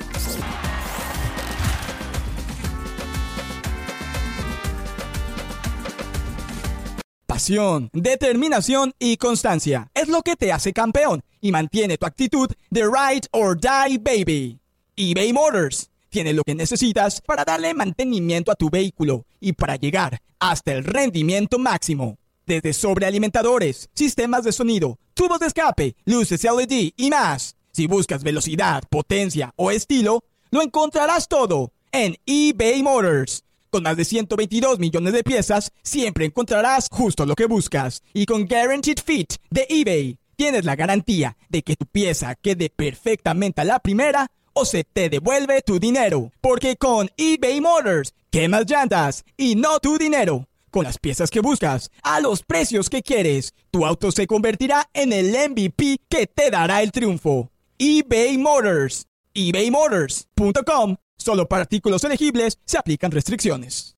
Pasión, determinación y constancia es lo que te hace campeón y mantiene tu actitud de ride or die, baby. eBay Motors tiene lo que necesitas para darle mantenimiento a tu vehículo y para llegar hasta el rendimiento máximo. Desde sobrealimentadores, sistemas de sonido, tubos de escape, luces LED y más. Si buscas velocidad, potencia o estilo, lo encontrarás todo en eBay Motors. Con más de 122 millones de piezas, siempre encontrarás justo lo que buscas. Y con Guaranteed Fit de eBay, tienes la garantía de que tu pieza quede perfectamente a la primera o se te devuelve tu dinero. Porque con eBay Motors, quemas llantas y no tu dinero. Con las piezas que buscas, a los precios que quieres, tu auto se convertirá en el MVP que te dará el triunfo. eBay Motors. ebaymotors.com. Solo para artículos elegibles se aplican restricciones.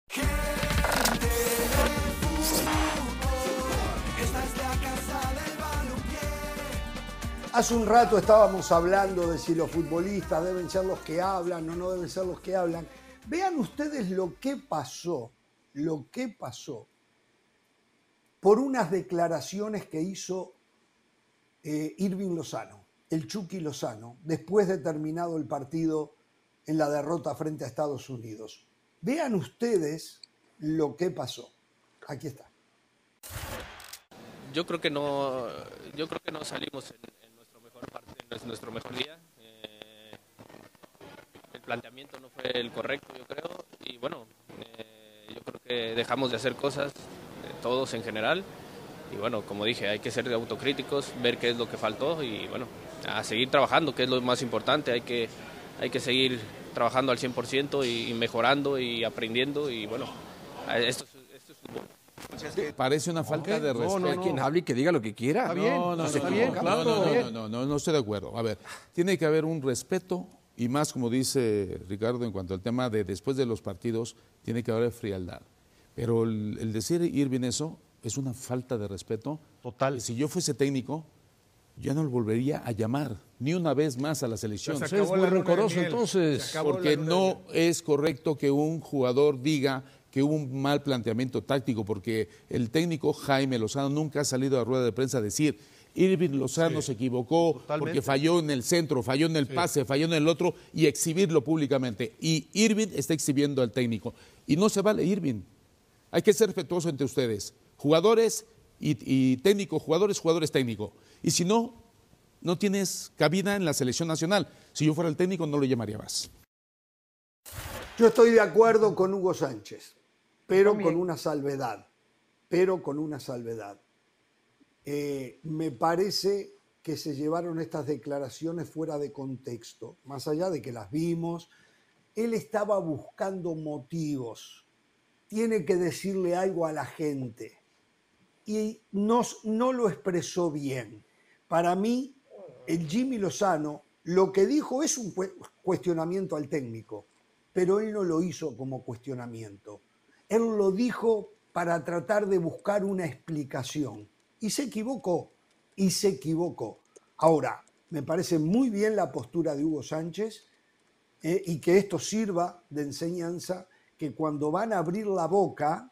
Hace un rato estábamos hablando de si los futbolistas deben ser los que hablan o no deben ser los que hablan. Vean ustedes lo que pasó por unas declaraciones que hizo Irving Lozano, el Chucky Lozano, después de terminado el partido en la derrota frente a Estados Unidos. Vean ustedes lo que pasó. Aquí está. Yo creo que no salimos en nuestro mejor en nuestro mejor día. El planteamiento no fue el correcto, yo creo, y bueno, yo creo que dejamos de hacer cosas, todos en general, y bueno, como dije, hay que ser autocríticos, ver qué es lo que faltó y bueno, a seguir trabajando, que es lo más importante. Hay que seguir trabajando al 100% y mejorando y aprendiendo, y bueno, esto es fútbol. Parece una falta de respeto. No, quien hable y que diga lo que quiera. No estoy de acuerdo. A ver, tiene que haber un respeto, y más como dice Ricardo en cuanto al tema de después de los partidos, tiene que haber frialdad. Pero el decir Irving eso es una falta de respeto. Total. Si yo fuese técnico, yo no lo volvería a llamar ni una vez más a la selección. Es muy rencoroso, entonces. Porque no es correcto que un jugador diga que hubo un mal planteamiento táctico, porque el técnico Jaime Lozano nunca ha salido a rueda de prensa a decir Irving Lozano se equivocó porque falló en el centro, falló en el pase, falló en el otro y exhibirlo públicamente. Y Irving está exhibiendo al técnico. Y no se vale Irving. Hay que ser respetuoso entre ustedes. Jugadores y técnicos, jugadores, técnicos. Y si no, no tienes cabida en la selección nacional. Si yo fuera el técnico, no lo llamaría más. Yo estoy de acuerdo con Hugo Sánchez, pero con una salvedad. Me parece que se llevaron estas declaraciones fuera de contexto, más allá de que las vimos. Él estaba buscando motivos. Tiene que decirle algo a la gente. Y no lo expresó bien. Para mí, el Jimmy Lozano, lo que dijo es un cuestionamiento al técnico, pero él no lo hizo como cuestionamiento. Él lo dijo para tratar de buscar una explicación. Y se equivocó. Ahora, me parece muy bien la postura de Hugo Sánchez y que esto sirva de enseñanza, que cuando van a abrir la boca,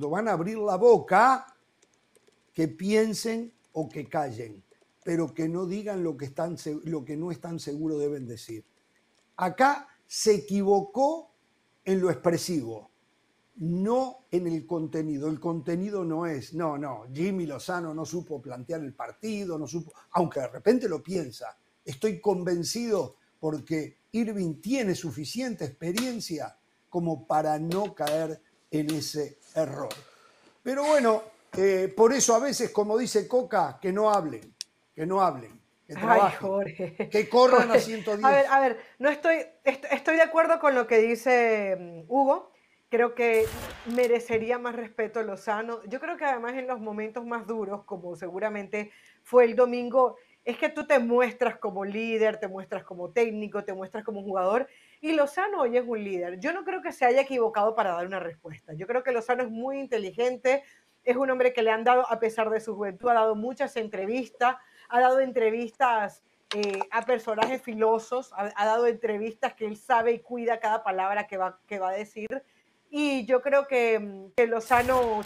que piensen o que callen, pero que no digan lo que no están seguros deben decir. Acá se equivocó en lo expresivo, no en el contenido. El contenido no es, Jimmy Lozano no supo plantear el partido, aunque de repente lo piensa. Estoy convencido porque Irving tiene suficiente experiencia como para no caer en ese error. Pero bueno, por eso a veces, como dice Coca, que no hablen, que trabajen, Jorge. que corran a 110. A ver, no estoy de acuerdo con lo que dice Hugo. Creo que merecería más respeto Lozano. Yo creo que además en los momentos más duros, como seguramente fue el domingo, es que tú te muestras como líder, te muestras como técnico, te muestras como jugador, y Lozano hoy es un líder. Yo no creo que se haya equivocado para dar una respuesta. Yo creo que Lozano es muy inteligente, es un hombre que le han dado, a pesar de su juventud, ha dado muchas entrevistas, ha dado entrevistas a personajes filosos, ha dado entrevistas que él sabe y cuida cada palabra que va a decir. Y yo creo que Lozano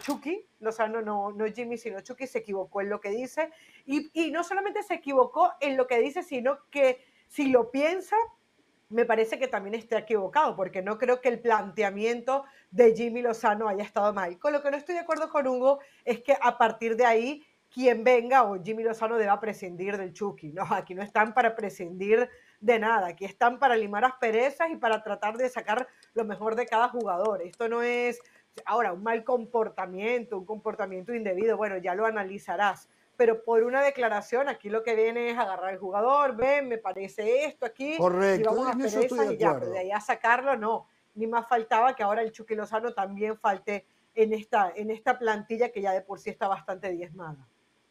no Jimmy, sino Chucky, se equivocó en lo que dice. Y no solamente se equivocó en lo que dice, sino que si lo piensa, me parece que también está equivocado, porque no creo que el planteamiento de Jimmy Lozano haya estado mal. Con lo que no estoy de acuerdo con Hugo es que a partir de ahí, quien venga o Jimmy Lozano deba prescindir del Chucky. No, aquí no están para prescindir de nada, aquí están para limar asperezas y para tratar de sacar lo mejor de cada jugador. Esto no es, ahora, un mal comportamiento, un comportamiento indebido, bueno, ya lo analizarás, pero por una declaración aquí lo que viene es agarrar al jugador, ven, me parece esto aquí, correcto, y vamos a asperezas y ya, pero de ahí a sacarlo, no, ni más faltaba que ahora el Chucky Lozano también falte en esta plantilla que ya de por sí está bastante diezmada.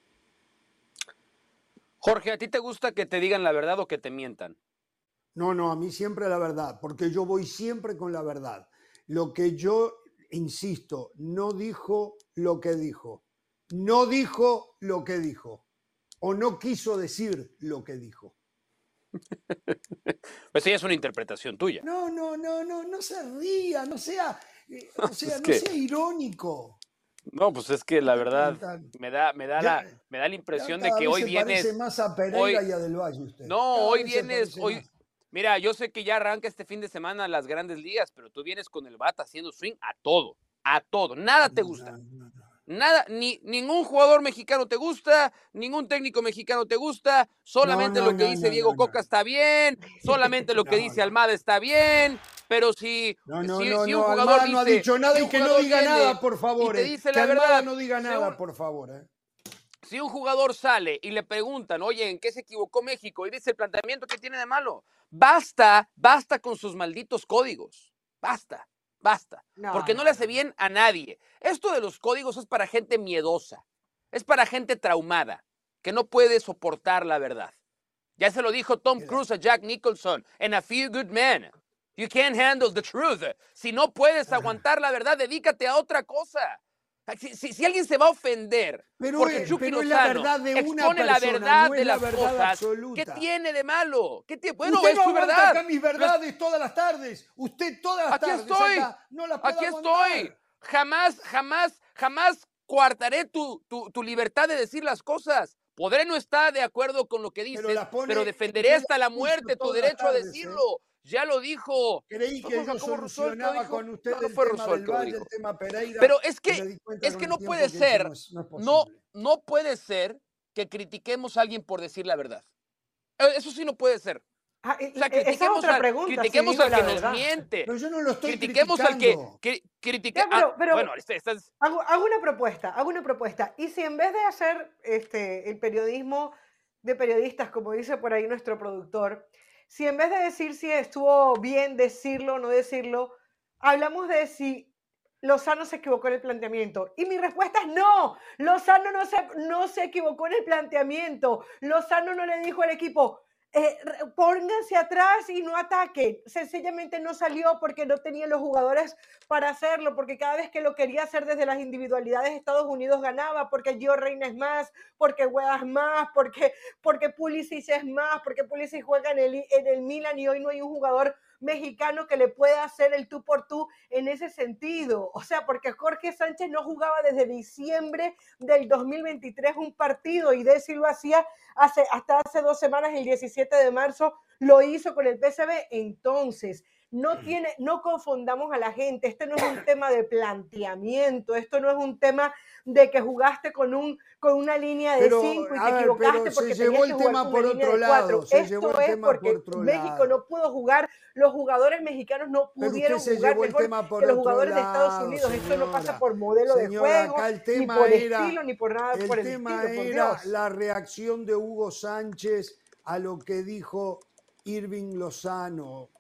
Jorge, ¿a ti te gusta que te digan la verdad o que te mientan? No, a mí siempre la verdad, porque yo voy siempre con la verdad. Lo que yo, insisto, no dijo lo que dijo. No dijo lo que dijo. O no quiso decir lo que dijo. Pues sí, es una interpretación tuya. No se ría, no sea irónico. No, pues es que la verdad me da la impresión de que hoy vienes. Parece más a Pereira y a Del Valle usted. No, hoy vienes. Mira, yo sé que ya arranca este fin de semana las grandes ligas, pero tú vienes con el bat haciendo swing a todo. Nada te gusta. Nada, ningún jugador mexicano te gusta, ningún técnico mexicano te gusta, solamente lo que dice Diego Coca está bien, solamente lo que dice Almada está bien, pero si un jugador Almada dice, no ha dicho nada y que no diga nada, por favor. Y te dice que la Almada verdad, no diga nada, por favor. Si un jugador sale y le preguntan, oye, ¿en qué se equivocó México? Y dice el planteamiento, ¿qué tiene de malo? Basta con sus malditos códigos, basta. Porque no le hace bien a nadie. Esto de los códigos es para gente miedosa, es para gente traumada, que no puede soportar la verdad. Ya se lo dijo Tom Cruise a Jack Nicholson en A Few Good Men. You can't handle the truth. Si no puedes aguantar la verdad, dedícate a otra cosa. Si alguien se va a ofender porque Chucky Lozano expone la verdad de las cosas, ¿qué tiene de malo? Bueno, usted es su verdad. Acá mis verdades todas las tardes. Usted todas las tardes. Acá no las puede aguantar. Estoy. Jamás coartaré tu libertad de decir las cosas. Podré no estar de acuerdo con lo que dices, pero defenderé hasta la muerte tu derecho a decirlo. Ya lo dijo. Creí que yo solucionaba con usted el tema del Valle, el tema Pereira. Pero es que no puede ser, no puede ser que critiquemos a alguien por decir la verdad. Eso sí no puede ser. O sea, critiquemos al que nos miente. Pero yo no lo estoy critiquemos criticando. Bueno, hago una propuesta. Y si en vez de hacer el periodismo de periodistas, como dice por ahí nuestro productor, si en vez de decir si estuvo bien decirlo o no decirlo, hablamos de si Lozano se equivocó en el planteamiento. Y mi respuesta es no. Lozano no se equivocó en el planteamiento. Lozano no le dijo al equipo, pónganse atrás y no ataquen. Sencillamente no salió porque no tenía los jugadores para hacerlo, porque cada vez que lo quería hacer desde las individualidades Estados Unidos ganaba, porque Gio Reyna es más, porque Weah es más, porque Pulisic es más, porque Pulisic juega en el Milan y hoy no hay un jugador mexicano que le pueda hacer el tú por tú en ese sentido. O sea, porque Jorge Sánchez no jugaba desde diciembre del 2023 un partido y Desi lo hacía hasta hace 2 semanas, el 17 de marzo, lo hizo con el PSV. Entonces, no confundamos a la gente. Este no es un tema de planteamiento, esto no es un tema de que jugaste con una línea de 5 y te equivocaste porque tenías que jugar con una línea de 4. Esto es porque México no pudo jugar, los jugadores mexicanos no pudieron jugar mejor que los jugadores de Estados Unidos. Esto no pasa por modelo de juego, ni por estilo, ni por nada por el estilo. El tema era la reacción de Hugo Sánchez a lo que dijo Irving Lozano.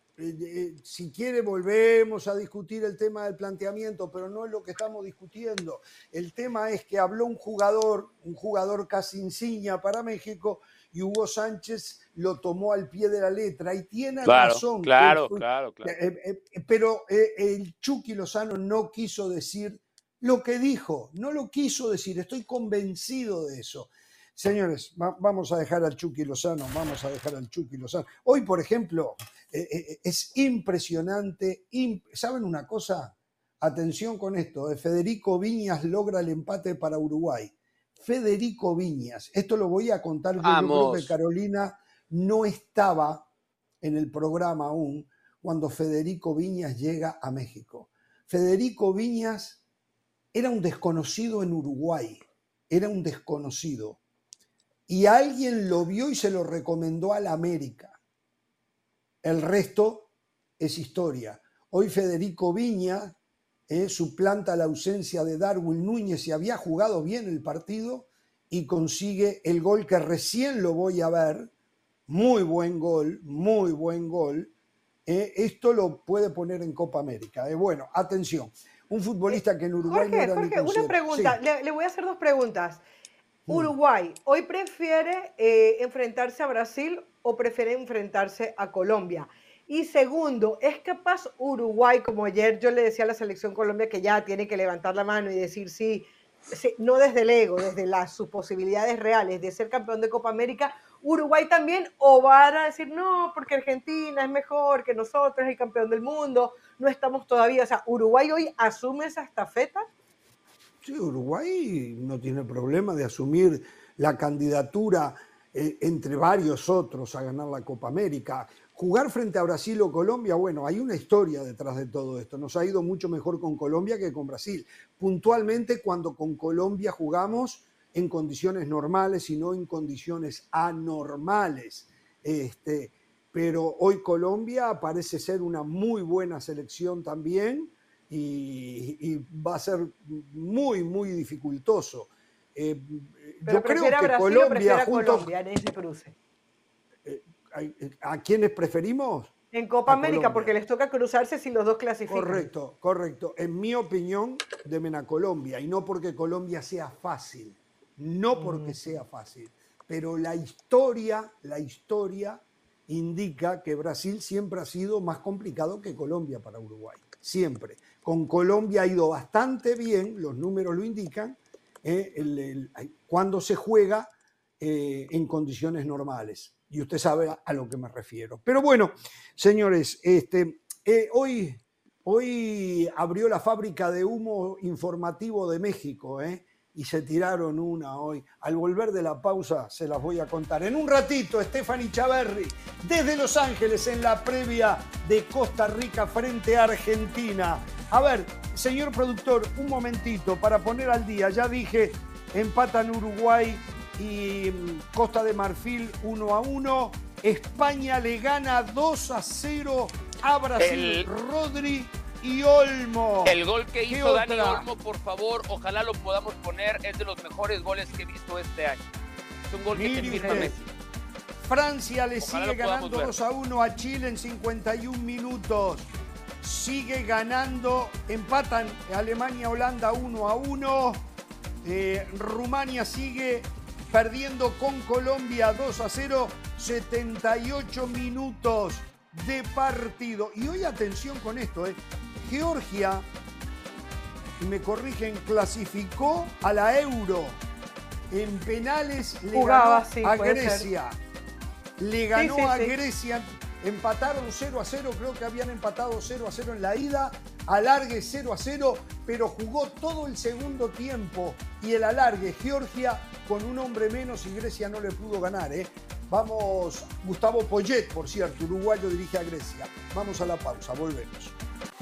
Si quiere volvemos a discutir el tema del planteamiento, pero no es lo que estamos discutiendo. El tema es que habló un jugador casi insignia para México, y Hugo Sánchez lo tomó al pie de la letra y tiene razón. Claro. Pero el Chucky Lozano no quiso decir lo que dijo, no lo quiso decir, estoy convencido de eso. Señores, vamos a dejar al Chucky Lozano, Hoy, por ejemplo, es impresionante. ¿Saben una cosa? Atención con esto. Federico Viñas logra el empate para Uruguay. Federico Viñas. Esto lo voy a contar. Yo creo que Carolina no estaba en el programa aún cuando Federico Viñas llega a México. Federico Viñas era un desconocido en Uruguay. Era un desconocido. Y alguien lo vio y se lo recomendó a la América. El resto es historia. Hoy Federico Viñas suplanta la ausencia de Darwin Núñez y había jugado bien el partido y consigue el gol que recién lo voy a ver. Muy buen gol. Esto lo puede poner en Copa América. Bueno, atención. Un futbolista que en Uruguay no era ni considerado. Jorge, una pregunta. Sí. Le voy a hacer 2 preguntas. Uruguay, ¿hoy prefiere enfrentarse a Brasil o prefiere enfrentarse a Colombia? Y segundo, ¿es capaz Uruguay, como ayer yo le decía a la selección Colombia, que ya tiene que levantar la mano y decir sí, no desde el ego, desde sus posibilidades reales de ser campeón de Copa América, Uruguay también, o van a decir no, porque Argentina es mejor que nosotros, es el campeón del mundo, no estamos todavía? O sea, ¿Uruguay hoy asume esa estafeta? Sí, Uruguay no tiene problema de asumir la candidatura entre varios otros a ganar la Copa América. Jugar frente a Brasil o Colombia, bueno, hay una historia detrás de todo esto. Nos ha ido mucho mejor con Colombia que con Brasil. Puntualmente, cuando con Colombia jugamos en condiciones normales y no en condiciones anormales. Pero hoy Colombia parece ser una muy buena selección también. Y va a ser muy, muy dificultoso. Pero prefiere a Brasil o prefiere a Colombia en ese cruce. ¿A quiénes preferimos? En Copa América, porque les toca cruzarse si los dos clasifican. Correcto. En mi opinión, deben a Colombia, y no porque Colombia sea fácil, pero la historia indica que Brasil siempre ha sido más complicado que Colombia para Uruguay, siempre. Con Colombia ha ido bastante bien, los números lo indican, cuando se juega en condiciones normales. Y usted sabe a lo que me refiero. Pero bueno, señores, hoy abrió la fábrica de humo informativo de México, y se tiraron una hoy. Al volver de la pausa se las voy a contar. En un ratito, Stephanie Chaverri, desde Los Ángeles, en la previa de Costa Rica frente a Argentina. A ver, señor productor, un momentito para poner al día. Ya dije, empatan Uruguay y Costa de Marfil 1-1. España le gana 2-0 a Brasil. Rodri y Olmo. El gol que hizo Dani Olmo, por favor, ojalá lo podamos poner. Es de los mejores goles que he visto este año. Es un gol que te firma Messi. Francia le sigue ganando 2-1 a Chile en 51 minutos. Sigue ganando, empatan Alemania-Holanda 1-1. Rumania sigue perdiendo con Colombia 2-0, 78 minutos de partido. Y hoy atención con esto, Georgia, me corrigen, clasificó a la Euro. En penales le ganó a Grecia. Le ganó a Grecia. Empataron 0-0, creo que habían empatado 0-0 en la ida, alargue 0-0, pero jugó todo el segundo tiempo y el alargue Georgia con un hombre menos y Grecia no le pudo ganar. Vamos, Gustavo Poyet, por cierto, uruguayo, dirige a Grecia. Vamos a la pausa, volvemos.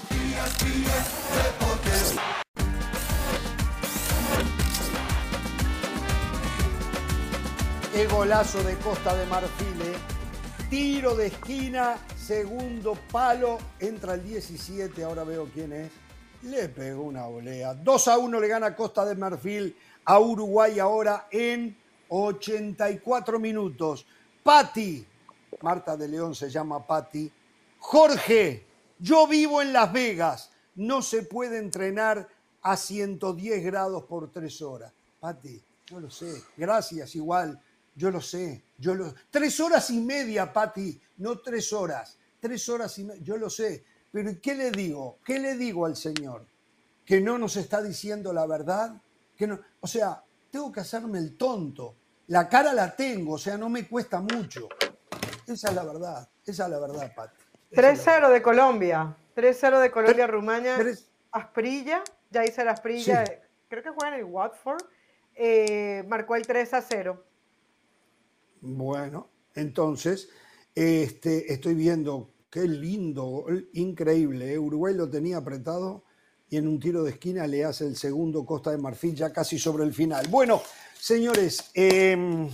Qué golazo de Costa de Marfil, Tiro de esquina, segundo palo, entra el 17, ahora veo quién es. Le pegó una volea. 2-1 le gana Costa de Marfil a Uruguay ahora en 84 minutos. Pati, Marta de León se llama Pati. Jorge, yo vivo en Las Vegas. No se puede entrenar a 110 grados por 3 horas. Pati, yo lo sé. Gracias, igual. Yo lo sé. 3 horas y media, Pati. No 3 horas. 3 horas y media. Yo lo sé. Pero ¿qué le digo? ¿Qué le digo al señor? ¿Que no nos está diciendo la verdad? Que no, o sea, tengo que hacerme el tonto. La cara la tengo, o sea, no me cuesta mucho. Esa es la verdad. Esa es la verdad, Pati. 3-0 de Colombia. 3-0 de Colombia, Rumania. Asprilla, ya hice la Asprilla. Sí. Creo que juega en el Watford. Marcó el 3-0. Bueno, entonces, estoy viendo, qué lindo, increíble. Uruguay lo tenía apretado y en un tiro de esquina le hace el segundo Costa de Marfil ya casi sobre el final. Bueno, señores, en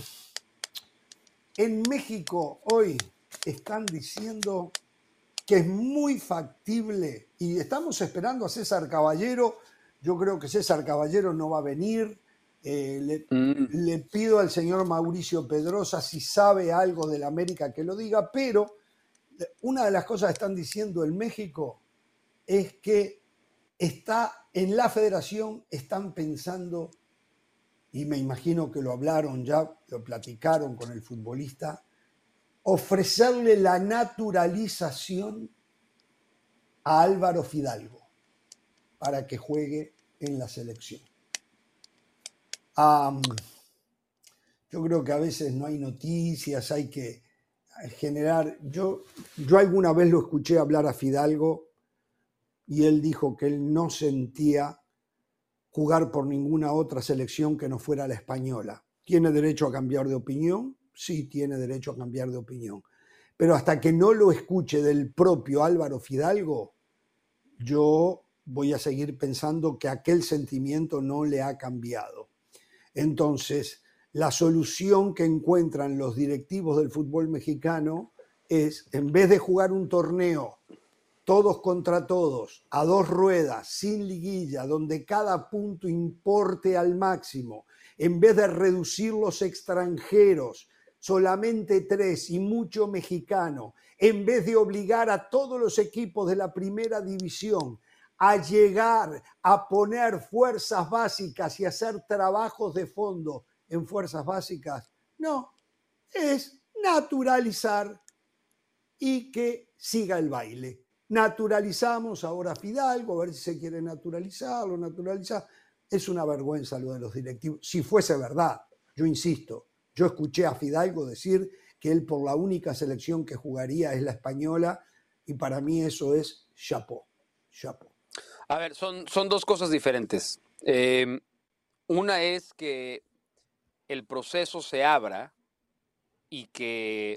México hoy están diciendo que es muy factible y estamos esperando a César Caballero. Yo creo que César Caballero no va a venir. Le pido al señor Mauricio Pedrosa si sabe algo del América que lo diga, pero una de las cosas que están diciendo en México es que está en la federación, están pensando, y me imagino que lo hablaron ya, lo platicaron con el futbolista, ofrecerle la naturalización a Álvaro Fidalgo para que juegue en la selección. Yo creo que a veces no hay noticias, hay que generar... Yo alguna vez lo escuché hablar a Fidalgo y él dijo que él no sentía jugar por ninguna otra selección que no fuera la española. ¿Tiene derecho a cambiar de opinión? Sí, tiene derecho a cambiar de opinión. Pero hasta que no lo escuche del propio Álvaro Fidalgo, yo voy a seguir pensando que aquel sentimiento no le ha cambiado. Entonces, la solución que encuentran los directivos del fútbol mexicano es, en vez de jugar un torneo todos contra todos, a 2 ruedas, sin liguilla, donde cada punto importe al máximo, en vez de reducir los extranjeros, solamente 3 y mucho mexicano, en vez de obligar a todos los equipos de la primera división a llegar a poner fuerzas básicas y hacer trabajos de fondo en fuerzas básicas, no, es naturalizar y que siga el baile. Naturalizamos ahora a Fidalgo, a ver si se quiere naturalizar. Es una vergüenza lo de los directivos. Si fuese verdad, yo insisto, yo escuché a Fidalgo decir que él por la única selección que jugaría es la española y para mí eso es chapó. A ver, son 2 cosas diferentes. Una es que el proceso se abra y que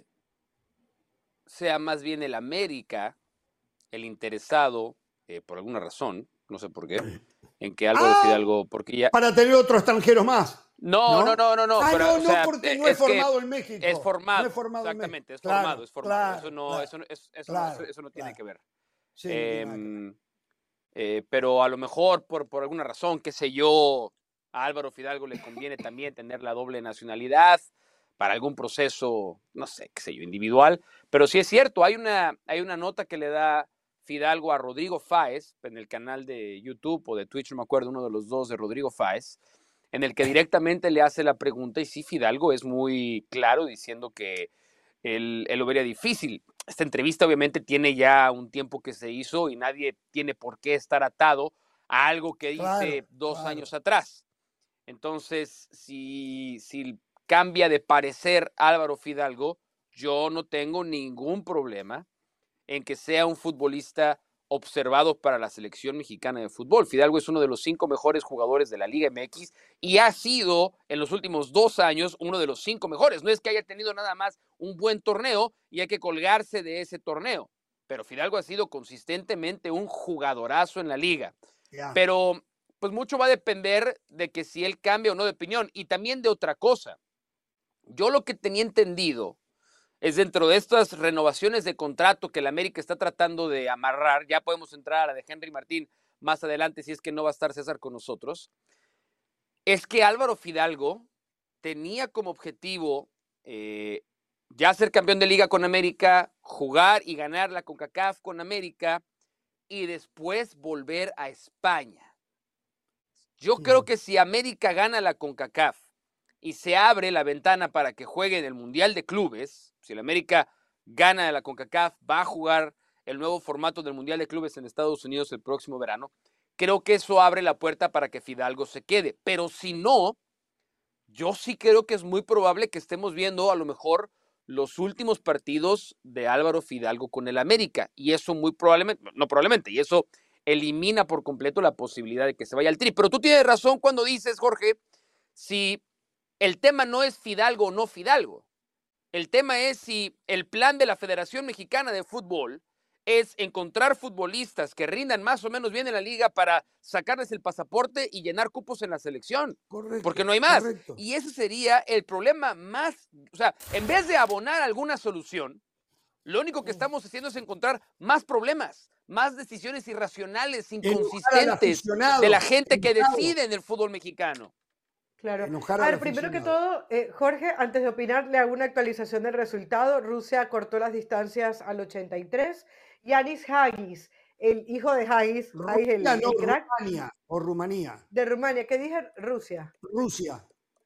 sea más bien el América el interesado, por alguna razón, no sé por qué, en que Álvaro Fidalgo, porque ya... Para tener otro extranjero más. No, pero, no, o sea, porque no es formado en México. Es formado, no es formado exactamente, en México. es formado. Claro, Eso no tiene que ver. Sí, no tiene nada que ver. Pero a lo mejor, por alguna razón, qué sé yo, a Álvaro Fidalgo le conviene también tener la doble nacionalidad para algún proceso, no sé, qué sé yo, individual. Pero sí es cierto, hay una nota que le da Fidalgo a Rodrigo Fáez en el canal de YouTube o de Twitch, no me acuerdo, uno de los dos de Rodrigo Fáez, en el que directamente le hace la pregunta y sí, Fidalgo es muy claro diciendo que él lo vería difícil. Esta entrevista obviamente tiene ya un tiempo que se hizo y nadie tiene por qué estar atado a algo que dice dos años atrás. Entonces, si cambia de parecer Álvaro Fidalgo, yo no tengo ningún problema en que sea un futbolista observado para la selección mexicana de fútbol. Fidalgo es uno de los 5 mejores jugadores de la Liga MX y ha sido en los últimos 2 años uno de los 5 mejores. No es que haya tenido nada más un buen torneo y hay que colgarse de ese torneo, pero Fidalgo ha sido consistentemente un jugadorazo en la liga. Pero pues mucho va a depender de que si él cambia o no de opinión y también de otra cosa. Yo lo que tenía entendido es dentro de estas renovaciones de contrato que el América está tratando de amarrar, ya podemos entrar a la de Henry Martín más adelante si es que no va a estar César con nosotros, es que Álvaro Fidalgo tenía como objetivo ya ser campeón de liga con América, jugar y ganar la CONCACAF con América y después volver a España. Yo creo que si América gana la CONCACAF y se abre la ventana para que juegue en el Mundial de Clubes, si el América gana la CONCACAF, va a jugar el nuevo formato del Mundial de Clubes en Estados Unidos el próximo verano, creo que eso abre la puerta para que Fidalgo se quede. Pero si no, yo sí creo que es muy probable que estemos viendo a lo mejor los últimos partidos de Álvaro Fidalgo con el América. Y eso muy probablemente, no probablemente, y eso elimina por completo la posibilidad de que se vaya al Tri. Pero tú tienes razón cuando dices, Jorge, si el tema no es Fidalgo o no Fidalgo. El tema es si el plan de la Federación Mexicana de Fútbol es encontrar futbolistas que rindan más o menos bien en la liga para sacarles el pasaporte y llenar cupos en la selección. Correcto, porque no hay más. Correcto. Y ese sería el problema más, o sea, en vez de abonar alguna solución, lo único que estamos haciendo es encontrar más problemas, más decisiones irracionales, inconsistentes de la gente que decide en el fútbol mexicano. Claro. A ver, primero que todo, Jorge, antes de opinar, le hago una actualización del resultado. Rusia cortó las distancias al 83. Yanis Hagis, el hijo de Hagis, el crack. Rumanía. De Rumania. ¿Qué dije? Rusia. Rusia.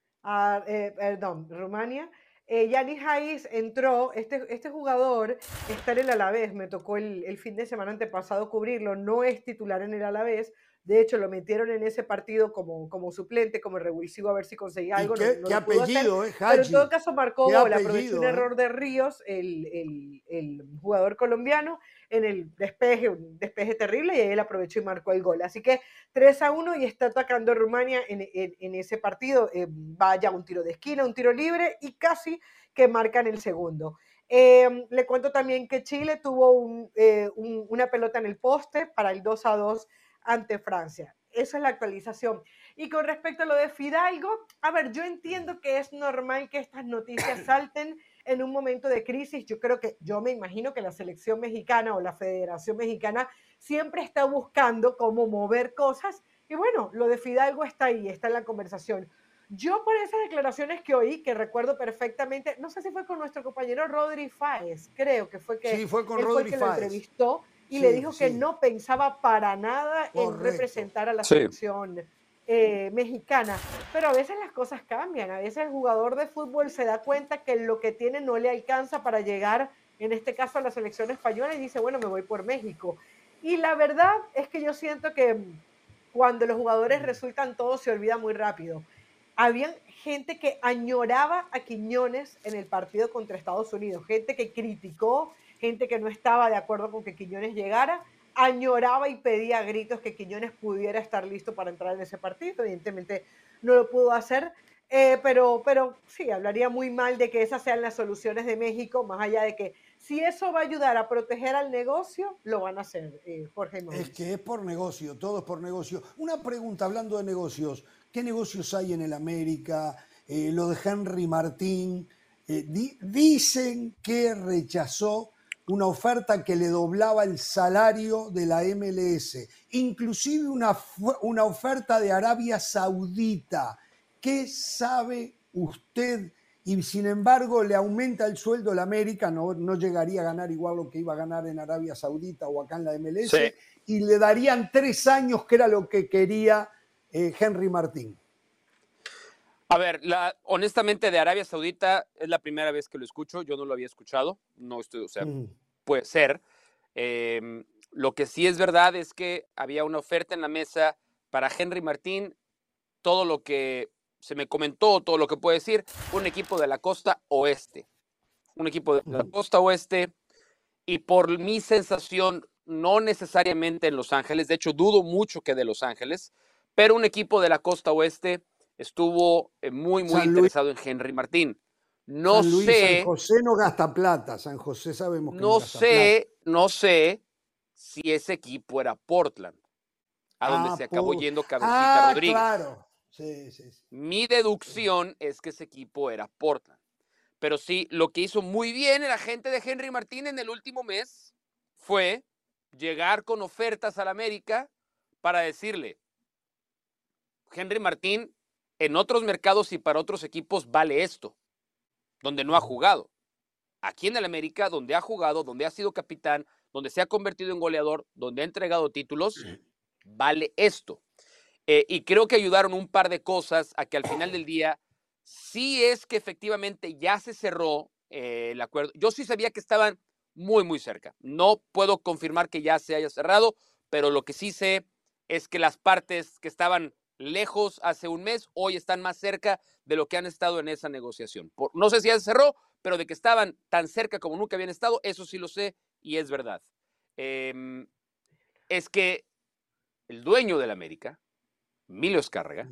Perdón, Rumania. Yanis Hagis entró, este jugador está en el Alavés, me tocó el fin de semana antepasado cubrirlo, no es titular en el Alavés. De hecho, lo metieron en ese partido como suplente, como revulsivo, a ver si conseguía algo. ¿Qué apellido, hacer, pero en todo caso marcó gol. Aprovechó un error de Ríos, el jugador colombiano, en el despeje, un despeje terrible, y él aprovechó y marcó el gol. Así que 3-1 y está atacando a Rumania en ese partido. Vaya un tiro de esquina, un tiro libre y casi que marcan el segundo. Le cuento también que Chile tuvo una pelota en el poste para el 2-2 ante Francia. Esa es la actualización. Y con respecto a lo de Fidalgo, a ver, yo entiendo que es normal que estas noticias salten en un momento de crisis. Yo me imagino que la selección mexicana o la Federación Mexicana siempre está buscando cómo mover cosas. Y bueno, lo de Fidalgo está ahí, está en la conversación. Yo por esas declaraciones que oí, que recuerdo perfectamente, no sé si fue con nuestro compañero Rodri Fáez, creo que fue que sí, fue con él Rodri fue el que Fáez. Lo entrevistó y le dijo que no pensaba para nada en representar a la selección mexicana. Pero a veces las cosas cambian, a veces el jugador de fútbol se da cuenta que lo que tiene no le alcanza para llegar, en este caso, a la selección española y dice, bueno, me voy por México. Y la verdad es que yo siento que cuando los jugadores resultan, todo se olvida muy rápido. Había gente que añoraba a Quiñones en el partido contra Estados Unidos, gente que criticó, gente que no estaba de acuerdo con que Quiñones llegara. añoraba y pedía a gritos que Quiñones pudiera estar listo para entrar en ese partido. Evidentemente no lo pudo hacer, pero sí, hablaría muy mal de que esas sean las soluciones de México, más allá de que si eso va a ayudar a proteger al negocio, lo van a hacer, Jorge Mauricio. Es que es por negocio, todo es por negocio. Una pregunta, hablando de negocios, ¿qué negocios hay en el América? Lo de Henry Martín. Dicen que rechazó una oferta que le doblaba el salario de la MLS, inclusive una oferta de Arabia Saudita. ¿Qué sabe usted? Y sin embargo le aumenta el sueldo a la América, no llegaría a ganar igual lo que iba a ganar en Arabia Saudita o acá en la MLS, Sí. y le darían 3 años, que era lo que quería Henry Martín. A ver, honestamente de Arabia Saudita es la primera vez que lo escucho, yo no lo había escuchado, no estoy, o sea, puede ser. Lo que sí es verdad es que había una oferta en la mesa para Henry Martín, todo lo que se me comentó, todo lo que puedo decir, un equipo de la costa oeste, y por mi sensación, no necesariamente en Los Ángeles, de hecho dudo mucho que de Los Ángeles, pero un equipo de la costa oeste estuvo muy interesado en Henry Martín. No San Luis, sé. San José no gasta plata. San José sabemos que no gasta plata. No sé si ese equipo era Portland, a donde se acabó yendo Cabecita Rodríguez. Claro. Sí. Mi deducción es que ese equipo era Portland. Pero sí, lo que hizo muy bien el agente de Henry Martín en el último mes fue llegar con ofertas al América para decirle, Henry Martín en otros mercados y para otros equipos vale esto, donde no ha jugado. Aquí en el América, donde ha jugado, donde ha sido capitán, donde se ha convertido en goleador, donde ha entregado títulos, vale esto. Y creo que ayudaron un par de cosas a que al final del día, sí es que efectivamente ya se cerró el acuerdo. Yo sí sabía que estaban muy cerca. No puedo confirmar que ya se haya cerrado, pero lo que sí sé es que las partes que estaban lejos hace un mes, hoy están más cerca de lo que han estado en esa negociación. No sé si ya se cerró, pero de que estaban tan cerca como nunca habían estado, eso sí lo sé y es verdad. Es que el dueño del América, Emilio Azcárraga,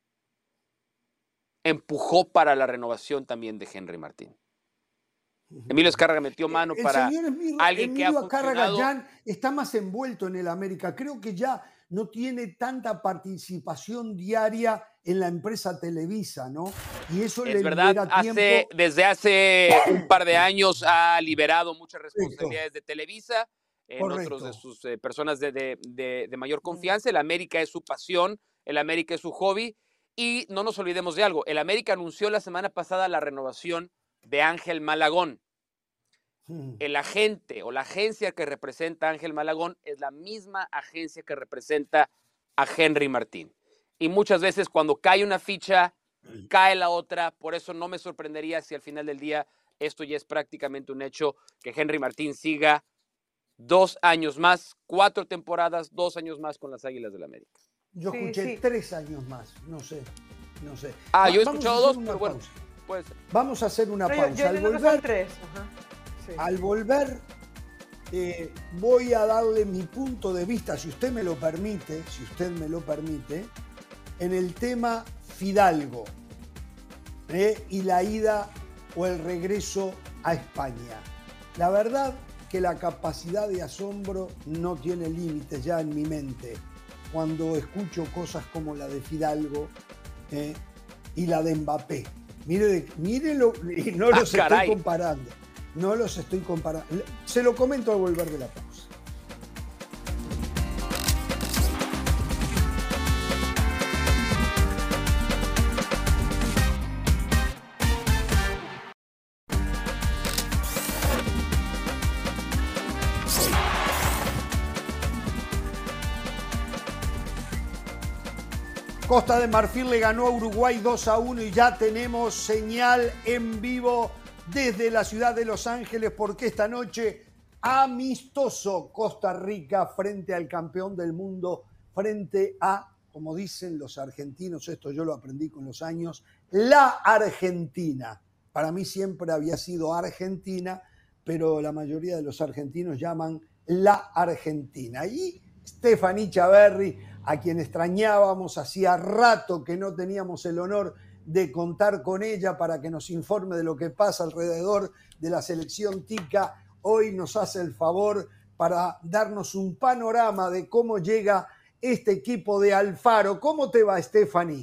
empujó para la renovación también de Henry Martín. Emilio Azcárraga metió mano para alguien que ha funcionado. Azcárraga ya está más envuelto en el América. Creo que ya no tiene tanta participación diaria en la empresa Televisa, ¿no? Y eso le libera tiempo. Desde hace un par de años ha liberado muchas responsabilidades de Televisa en otros de sus personas de mayor confianza. El América es su pasión, el América es su hobby. Y no nos olvidemos de algo. El América anunció la semana pasada la renovación de Ángel Malagón. El agente o la agencia que representa a Ángel Malagón es la misma agencia que representa a Henry Martín. Y muchas veces cuando cae una ficha, cae la otra. Por eso no me sorprendería si al final del día esto ya es prácticamente un hecho, que Henry Martín siga 2 años más, 4 temporadas, 2 años más con las Águilas del América. Yo escuché 3 años más, no sé. Yo he escuchado 2, pero bueno, puede ser. Vamos a hacer una pausa. Yo al volver, 3. Sí. Al volver, voy a darle mi punto de vista, si usted me lo permite, en el tema Fidalgo y la ida o el regreso a España. La verdad que la capacidad de asombro no tiene límites ya en mi mente cuando escucho cosas como la de Fidalgo y la de Mbappé. Mírelo, y no los estoy comparando. No los estoy comparando. Se lo comento al volver de la pausa. Costa de Marfil le ganó a Uruguay 2-1 y ya tenemos señal en vivo desde la ciudad de Los Ángeles, porque esta noche amistoso Costa Rica frente al campeón del mundo, frente a, como dicen los argentinos, esto yo lo aprendí con los años, la Argentina. Para mí siempre había sido Argentina, pero la mayoría de los argentinos llaman la Argentina. Y Stephanie Chaverri, a quien extrañábamos, hacía rato que no teníamos el honor de contar con ella para que nos informe de lo que pasa alrededor de la selección tica, hoy nos hace el favor para darnos un panorama de cómo llega este equipo de Alfaro. ¿Cómo te va, Stephanie?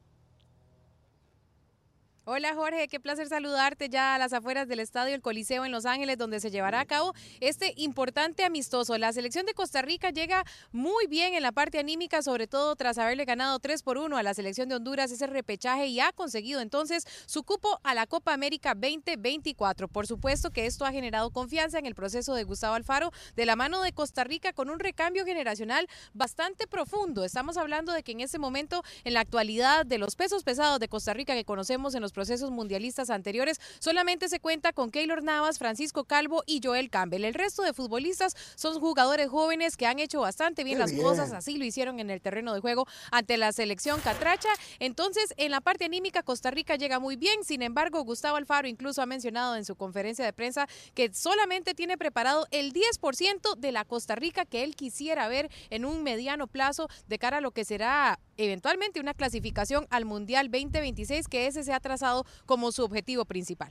Hola Jorge, qué placer saludarte ya a las afueras del Estadio El Coliseo en Los Ángeles, donde se llevará a cabo este importante amistoso. La selección de Costa Rica llega muy bien en la parte anímica, sobre todo tras haberle ganado 3-1 a la selección de Honduras, ese repechaje, y ha conseguido entonces su cupo a la Copa América 2024. Por supuesto que esto ha generado confianza en el proceso de Gustavo Alfaro, de la mano de Costa Rica, con un recambio generacional bastante profundo. Estamos hablando de que en este momento, en la actualidad, de los pesos pesados de Costa Rica que conocemos en los procesos mundialistas anteriores, solamente se cuenta con Keylor Navas, Francisco Calvo y Joel Campbell. El resto de futbolistas son jugadores jóvenes que han hecho bastante bien las cosas, así lo hicieron en el terreno de juego ante la selección catracha. Entonces, en la parte anímica, Costa Rica llega muy bien. Sin embargo, Gustavo Alfaro incluso ha mencionado en su conferencia de prensa que solamente tiene preparado el 10% de la Costa Rica que él quisiera ver en un mediano plazo de cara a lo que será eventualmente una clasificación al Mundial 2026, que ese se ha trazado como su objetivo principal.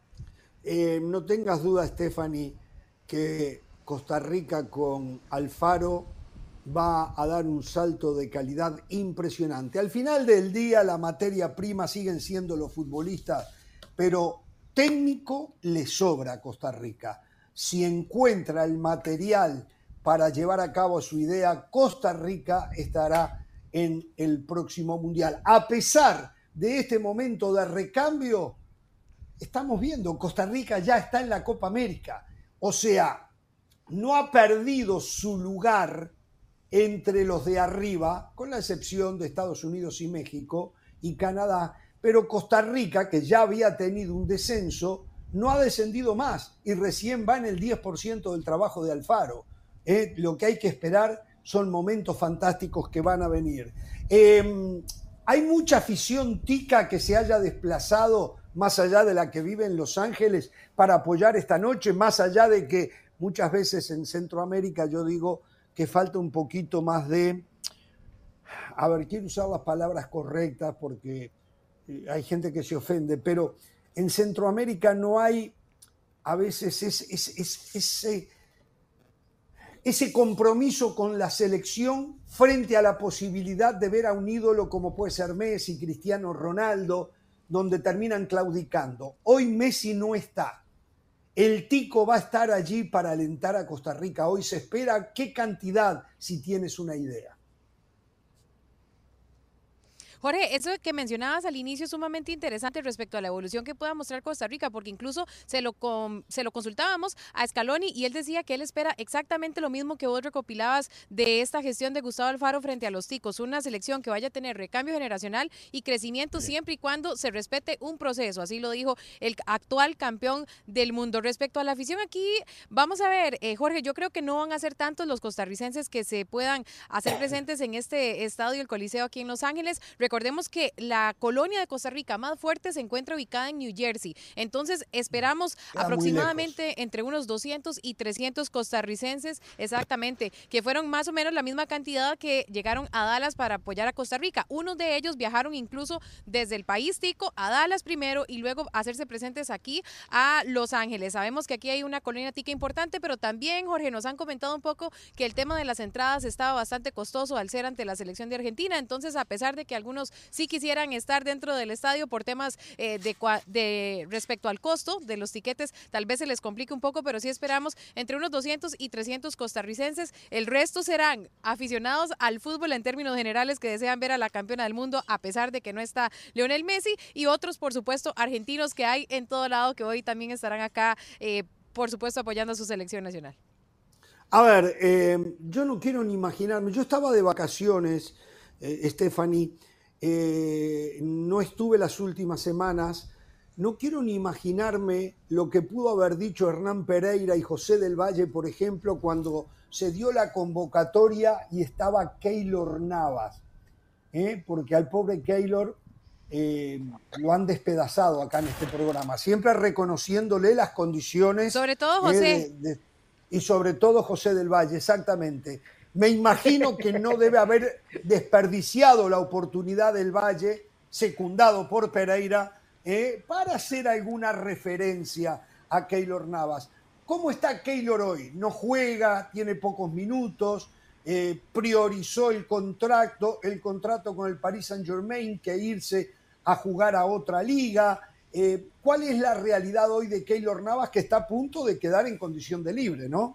No tengas duda, Stephanie, que Costa Rica con Alfaro va a dar un salto de calidad impresionante. Al final del día, la materia prima siguen siendo los futbolistas, pero técnico le sobra a Costa Rica. Si encuentra el material para llevar a cabo su idea, Costa Rica estará en el próximo Mundial. A pesar de este momento de recambio, estamos viendo, Costa Rica ya está en la Copa América. O sea, no ha perdido su lugar entre los de arriba, con la excepción de Estados Unidos y México y Canadá, pero Costa Rica, que ya había tenido un descenso, no ha descendido más y recién va en el 10% del trabajo de Alfaro. Lo que hay que esperar son momentos fantásticos que van a venir. Hay mucha afición tica que se haya desplazado más allá de la que vive en Los Ángeles para apoyar esta noche, más allá de que muchas veces en Centroamérica yo digo que falta un poquito más de... A ver, quiero usar las palabras correctas porque hay gente que se ofende, pero en Centroamérica no hay a veces ese compromiso con la selección frente a la posibilidad de ver a un ídolo como puede ser Messi, Cristiano Ronaldo, donde terminan claudicando. Hoy Messi no está. El Tico va a estar allí para alentar a Costa Rica. Hoy se espera qué cantidad, si tienes una idea. Jorge, eso que mencionabas al inicio es sumamente interesante respecto a la evolución que pueda mostrar Costa Rica, porque incluso se lo consultábamos a Scaloni y él decía que él espera exactamente lo mismo que vos recopilabas de esta gestión de Gustavo Alfaro frente a los ticos, una selección que vaya a tener recambio generacional y crecimiento siempre y cuando se respete un proceso, así lo dijo el actual campeón del mundo. Respecto a la afición aquí, vamos a ver, Jorge, yo creo que no van a ser tantos los costarricenses que se puedan hacer presentes en este estadio, el Coliseo aquí en Los Ángeles. Recordemos que la colonia de Costa Rica más fuerte se encuentra ubicada en New Jersey. Entonces, esperamos aproximadamente entre unos 200 y 300 costarricenses, exactamente, que fueron más o menos la misma cantidad que llegaron a Dallas para apoyar a Costa Rica. Unos de ellos viajaron incluso desde el país tico a Dallas primero y luego hacerse presentes aquí a Los Ángeles. Sabemos que aquí hay una colonia tica importante, pero también, Jorge, nos han comentado un poco que el tema de las entradas estaba bastante costoso al ser ante la selección de Argentina. Entonces, a pesar de que algunos sí quisieran estar dentro del estadio por temas de respecto al costo de los tiquetes, tal vez se les complique un poco, pero sí esperamos entre unos 200 y 300 costarricenses. El resto serán aficionados al fútbol en términos generales que desean ver a la campeona del mundo a pesar de que no está Lionel Messi, y otros, por supuesto, argentinos que hay en todo lado que hoy también estarán acá, por supuesto, apoyando a su selección nacional. A ver, yo no quiero ni imaginarme, yo estaba de vacaciones, Stephanie, no estuve las últimas semanas, no quiero ni imaginarme lo que pudo haber dicho Hernán Pereira y José del Valle, por ejemplo, cuando se dio la convocatoria y estaba Keylor Navas, porque al pobre Keylor lo han despedazado acá en este programa, siempre reconociéndole las condiciones. Sobre todo José. Y sobre todo José del Valle, exactamente. Me imagino que no debe haber desperdiciado la oportunidad del Valle, secundado por Pereira, para hacer alguna referencia a Keylor Navas. ¿Cómo está Keylor hoy? No juega, tiene pocos minutos, priorizó el contrato con el Paris Saint-Germain que irse a jugar a otra liga. ¿Cuál es la realidad hoy de Keylor Navas, que está a punto de quedar en condición de libre, ¿no?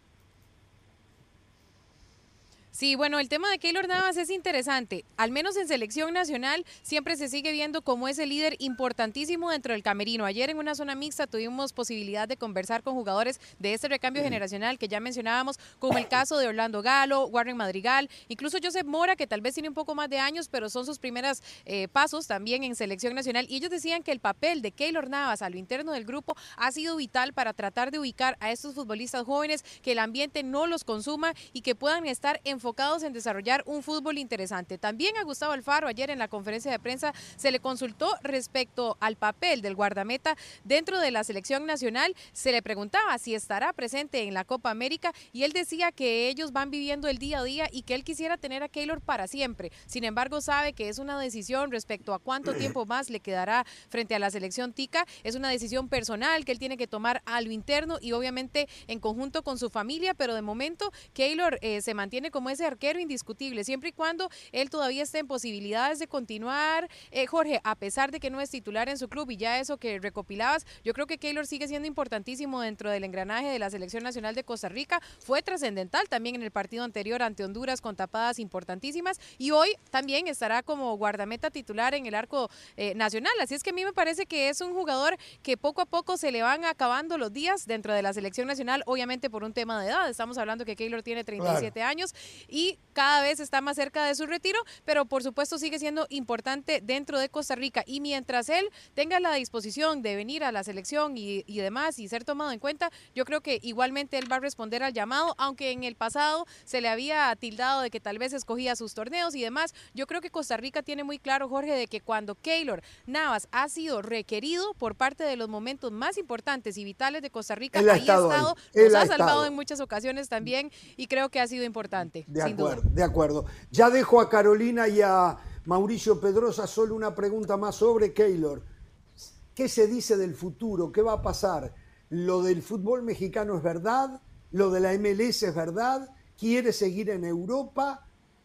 Sí, bueno, el tema de Keylor Navas es interesante. Al menos en selección nacional siempre se sigue viendo como ese líder importantísimo dentro del camerino. Ayer en una zona mixta tuvimos posibilidad de conversar con jugadores de este recambio generacional que ya mencionábamos, como el caso de Orlando Galo, Warren Madrigal, incluso Josep Mora, que tal vez tiene un poco más de años, pero son sus primeros pasos también en selección nacional. Y ellos decían que el papel de Keylor Navas a lo interno del grupo ha sido vital para tratar de ubicar a estos futbolistas jóvenes, que el ambiente no los consuma y que puedan estar enfocados en desarrollar un fútbol interesante. También a Gustavo Alfaro ayer en la conferencia de prensa se le consultó respecto al papel del guardameta dentro de la selección nacional. Se le preguntaba si estará presente en la Copa América y él decía que ellos van viviendo el día a día y que él quisiera tener a Keylor para siempre. Sin embargo, sabe que es una decisión respecto a cuánto tiempo más le quedará frente a la selección tica. Es una decisión personal que él tiene que tomar a lo interno y obviamente en conjunto con su familia, pero de momento Keylor se mantiene como ese arquero indiscutible, siempre y cuando él todavía esté en posibilidades de continuar. Jorge, a pesar de que no es titular en su club y ya eso que recopilabas, yo creo que Keylor sigue siendo importantísimo dentro del engranaje de la selección nacional de Costa Rica. Fue trascendental también en el partido anterior ante Honduras con tapadas importantísimas y hoy también estará como guardameta titular en el arco nacional. Así es que a mí me parece que es un jugador que poco a poco se le van acabando los días dentro de la selección nacional, obviamente por un tema de edad. Estamos hablando que Keylor tiene 37 años y cada vez está más cerca de su retiro, pero por supuesto sigue siendo importante dentro de Costa Rica y mientras él tenga la disposición de venir a la selección y demás y ser tomado en cuenta, yo creo que igualmente él va a responder al llamado, aunque en el pasado se le había tildado de que tal vez escogía sus torneos y demás. Yo creo que Costa Rica tiene muy claro, Jorge, de que cuando Keylor Navas ha sido requerido por parte de los momentos más importantes y vitales de Costa Rica, ahí ha estado, nos ha salvado en muchas ocasiones también y creo que ha sido importante, sin duda. De acuerdo. Ya dejo a Carolina y a Mauricio Pedrosa solo una pregunta más sobre Keylor. ¿Qué se dice del futuro? ¿Qué va a pasar? ¿Lo del fútbol mexicano es verdad? ¿Lo de la MLS es verdad? ¿Quiere seguir en Europa?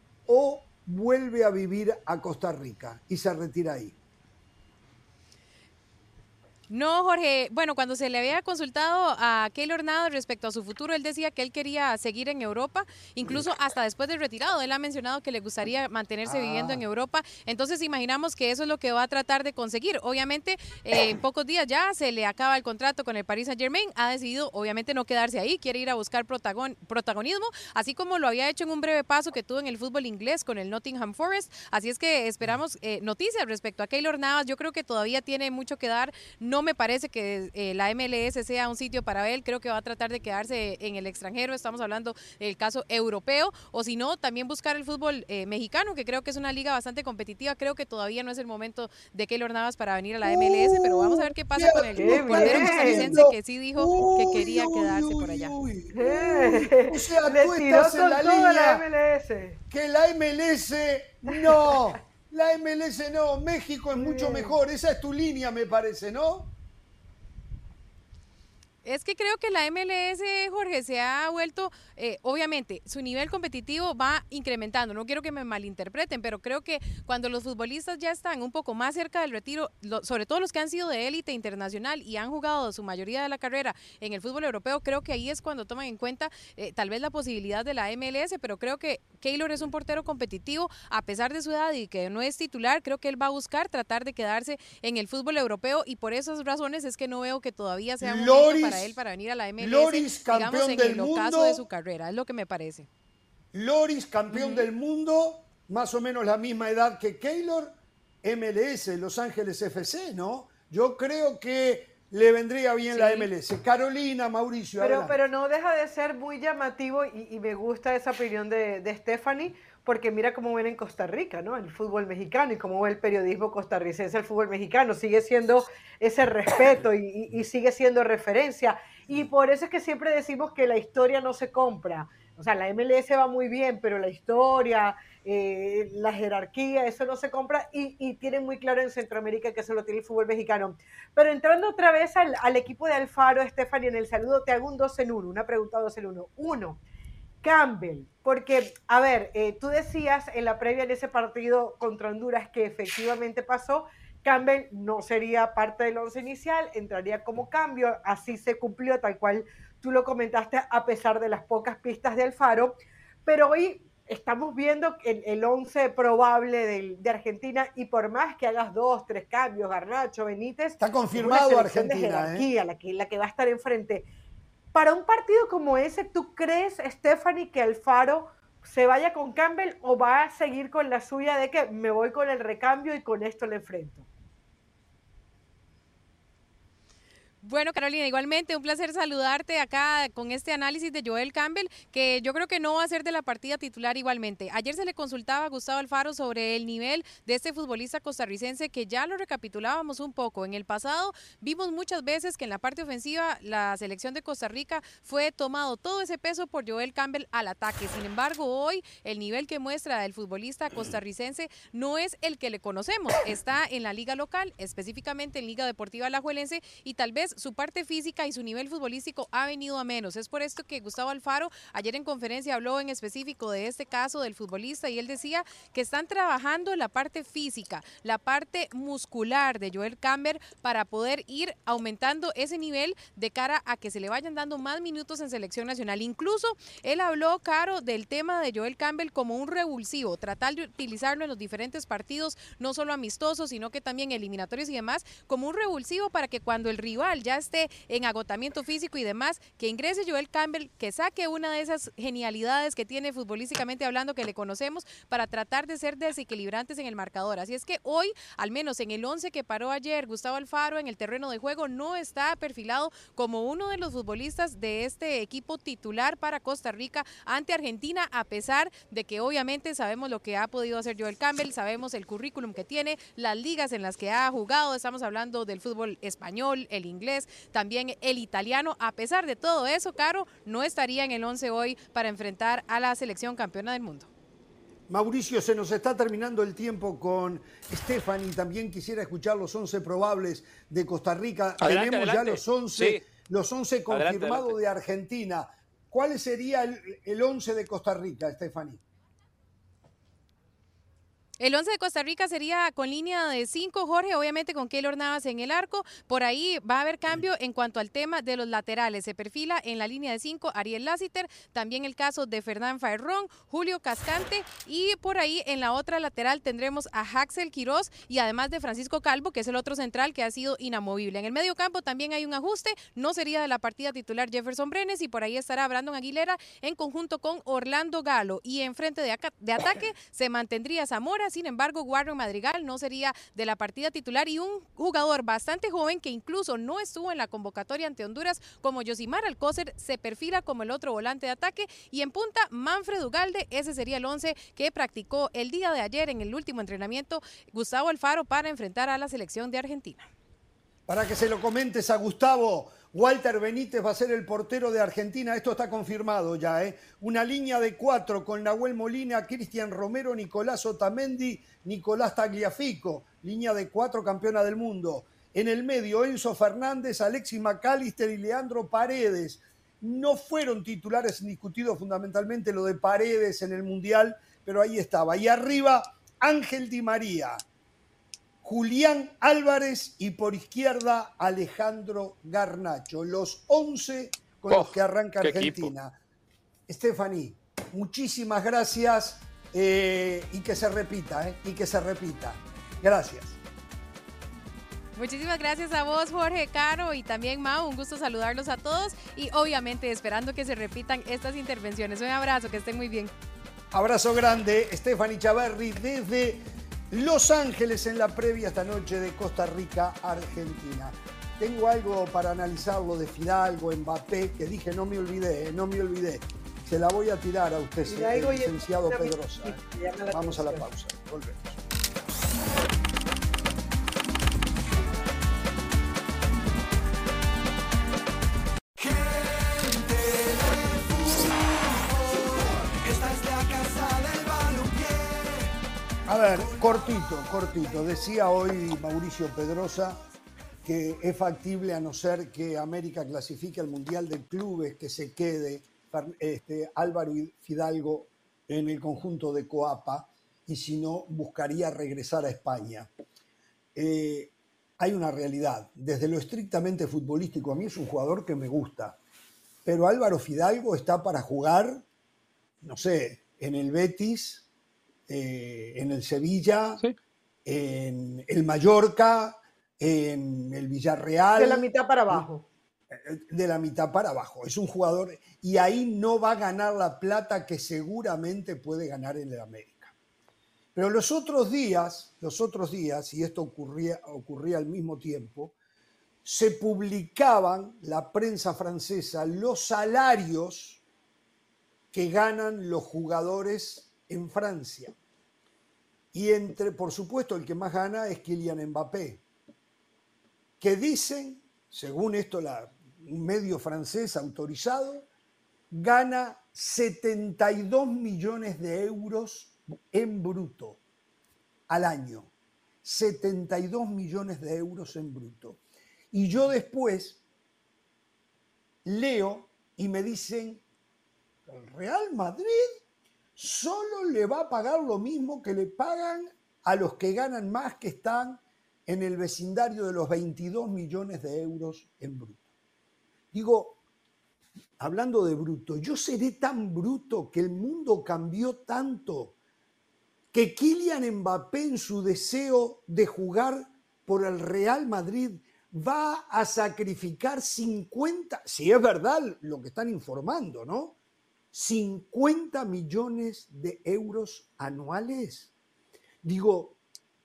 ¿O vuelve a vivir a Costa Rica y se retira ahí? No, Jorge, bueno, cuando se le había consultado a Keylor Navas respecto a su futuro, él decía que él quería seguir en Europa, incluso hasta después de retirado. Él ha mencionado que le gustaría mantenerse viviendo en Europa, entonces imaginamos que eso es lo que va a tratar de conseguir. Obviamente, en pocos días ya se le acaba el contrato con el Paris Saint-Germain, ha decidido obviamente no quedarse ahí, quiere ir a buscar protagonismo, así como lo había hecho en un breve paso que tuvo en el fútbol inglés con el Nottingham Forest, así es que esperamos noticias respecto a Keylor Navas. Yo creo que todavía tiene mucho que dar. No me parece que la MLS sea un sitio para él, creo que va a tratar de quedarse en el extranjero, estamos hablando del caso europeo, o si no, también buscar el fútbol mexicano, que creo que es una liga bastante competitiva. Creo que todavía no es el momento de Keylor Navas para venir a la MLS, pero vamos a ver qué pasa con el portero costarricense que sí dijo que quería quedarse por allá. O sea, tú estás en la línea que la MLS no, la MLS no, México es mucho mejor, esa es tu línea, me parece, ¿no? Es que creo que la MLS, Jorge, se ha vuelto, obviamente, su nivel competitivo va incrementando. No quiero que me malinterpreten, pero creo que cuando los futbolistas ya están un poco más cerca del retiro, sobre todo los que han sido de élite internacional y han jugado su mayoría de la carrera en el fútbol europeo, creo que ahí es cuando toman en cuenta tal vez la posibilidad de la MLS, pero creo que Keylor es un portero competitivo, a pesar de su edad y que no es titular. Creo que él va a buscar tratar de quedarse en el fútbol europeo y por esas razones es que no veo que todavía sea un momento para él para venir a la MLS, Loris, digamos, en el ocaso de su carrera, es lo que me parece. Loris, campeón del mundo, más o menos la misma edad que Keylor, MLS, Los Ángeles FC, ¿no? Yo creo que le vendría bien Sí. la MLS. Carolina, Mauricio, adelante. Pero no deja de ser muy llamativo y me gusta esa opinión de Stephanie, porque mira cómo ven en Costa Rica, ¿no? El fútbol mexicano y cómo ve el periodismo costarricense el fútbol mexicano. Sigue siendo ese respeto y sigue siendo referencia. Y por eso es que siempre decimos que la historia no se compra. O sea, la MLS va muy bien, pero la historia, la jerarquía, eso no se compra y tienen muy claro en Centroamérica que eso lo tiene el fútbol mexicano. Pero entrando otra vez al equipo de Alfaro, Stephanie, en el saludo, te hago un 2 en 1, una pregunta 2 en 1. Uno, Campbell, porque, a ver, tú decías en la previa de ese partido contra Honduras que efectivamente pasó, Campbell no sería parte del once inicial, entraría como cambio, así se cumplió tal cual tú lo comentaste a pesar de las pocas pistas de Alfaro, pero hoy estamos viendo el once probable de Argentina y por más que hagas 2, 3 cambios, Garnacho, Benítez, está confirmado Argentina, de jerarquía, la que va a estar enfrente. Para un partido como ese, ¿tú crees, Stephanie, que Alfaro se vaya con Campbell o va a seguir con la suya de que me voy con el recambio y con esto le enfrento? Bueno, Carolina, igualmente un placer saludarte acá con este análisis de Joel Campbell, que yo creo que no va a ser de la partida titular igualmente. Ayer se le consultaba a Gustavo Alfaro sobre el nivel de este futbolista costarricense, que ya lo recapitulábamos un poco. En el pasado vimos muchas veces que en la parte ofensiva la selección de Costa Rica fue tomado todo ese peso por Joel Campbell al ataque. Sin embargo, hoy el nivel que muestra el futbolista costarricense no es el que le conocemos. Está en la liga local, específicamente en Liga Deportiva Alajuelense, y tal vez su parte física y su nivel futbolístico ha venido a menos. Es por esto que Gustavo Alfaro ayer en conferencia habló en específico de este caso del futbolista y él decía que están trabajando la parte física, la parte muscular de Joel Campbell para poder ir aumentando ese nivel de cara a que se le vayan dando más minutos en selección nacional. Incluso él habló, Caro, del tema de Joel Campbell como un revulsivo, tratar de utilizarlo en los diferentes partidos, no solo amistosos, sino que también eliminatorios y demás, como un revulsivo para que cuando el rival ya esté en agotamiento físico y demás, que ingrese Joel Campbell, que saque una de esas genialidades que tiene futbolísticamente hablando, que le conocemos, para tratar de ser desequilibrantes en el marcador. Así es que hoy, al menos en el 11 que paró ayer Gustavo Alfaro en el terreno de juego, no está perfilado como uno de los futbolistas de este equipo titular para Costa Rica ante Argentina, a pesar de que obviamente sabemos lo que ha podido hacer Joel Campbell, sabemos el currículum que tiene, las ligas en las que ha jugado, estamos hablando del fútbol español, el inglés, también el italiano. A pesar de todo eso, Caro, no estaría en el 11 hoy para enfrentar a la selección campeona del mundo. Mauricio, se nos está terminando el tiempo con Stephanie. También quisiera escuchar los 11 probables de Costa Rica. Adelante, Tenemos adelante. ya los 11 confirmados de Argentina. ¿Cuál sería el 11 de Costa Rica, Stephanie? El 11 de Costa Rica sería con línea de 5, Jorge, obviamente con Keylor Navas en el arco. Por ahí va a haber cambio en cuanto al tema de los laterales. Se perfila en la línea de 5 Ariel Lassiter, también el caso de Fernán Faerrón, Julio Cascante, y por ahí en la otra lateral tendremos a Haxel Quiroz y además de Francisco Calvo, que es el otro central que ha sido inamovible. En el medio campo también hay un ajuste, no sería de la partida titular Jefferson Brenes y por ahí estará Brandon Aguilera en conjunto con Orlando Galo, y en frente de ataque se mantendría Zamora. Sin embargo, Warren Madrigal no sería de la partida titular, y un jugador bastante joven que incluso no estuvo en la convocatoria ante Honduras como Yosimar Alcócer se perfila como el otro volante de ataque, y en punta Manfred Ugalde. Ese sería el 11 que practicó el día de ayer en el último entrenamiento Gustavo Alfaro para enfrentar a la selección de Argentina. Para que se lo comentes a Gustavo, Walter Benítez va a ser el portero de Argentina. Esto está confirmado ya, ¿eh? Una línea de 4 con Nahuel Molina, Cristian Romero, Nicolás Otamendi, Nicolás Tagliafico. Línea de 4 campeona del mundo. En el medio, Enzo Fernández, Alexis McAllister y Leandro Paredes. No fueron titulares indiscutidos, fundamentalmente lo de Paredes en el Mundial, pero ahí estaba. Y arriba, Ángel Di María, Julián Álvarez y por izquierda Alejandro Garnacho. Los 11 con los que arranca Argentina. Stephanie, muchísimas gracias y que se repita, y que se repita. Gracias. Muchísimas gracias a vos, Jorge, Caro y también Mau. Un gusto saludarlos a todos y obviamente esperando que se repitan estas intervenciones. Un abrazo, que estén muy bien. Abrazo grande, Stephanie Chaverri desde Los Ángeles en la previa esta noche de Costa Rica, Argentina. tengo algo para analizarlo de Fidalgo, Mbappé, que dije, no me olvidé. Se la voy a tirar a usted, licenciado Pedrosa. Vamos a la pausa, volvemos. A ver, cortito. Decía hoy Mauricio Pedrosa que es factible, a no ser que América clasifique al Mundial de Clubes, que se quede Álvaro Fidalgo en el conjunto de Coapa, y si no, buscaría regresar a España. Hay una realidad. Desde lo estrictamente futbolístico, a mí es un jugador que me gusta, pero Álvaro Fidalgo está para jugar, no sé, en el Betis, en el Sevilla, sí, en el Mallorca, en el Villarreal. De la mitad para abajo. De la mitad para abajo. Es un jugador, y ahí no va a ganar la plata que seguramente puede ganar en el América. Pero los otros días, y esto ocurría al mismo tiempo, se publicaban, la prensa francesa, los salarios que ganan los jugadores en Francia. Y por supuesto, el que más gana es Kylian Mbappé, que dicen, según esto un medio francés autorizado, gana 72 millones de euros en bruto al año. 72 millones de euros en bruto. Y yo después leo y me dicen, el Real Madrid solo le va a pagar lo mismo que le pagan a los que ganan más, que están en el vecindario de los 22 millones de euros en bruto. Digo, hablando de bruto, yo seré tan bruto, que el mundo cambió tanto, que Kylian Mbappé, en su deseo de jugar por el Real Madrid, va a sacrificar 50, si es verdad lo que están informando, ¿no? 50 millones de euros anuales. Digo,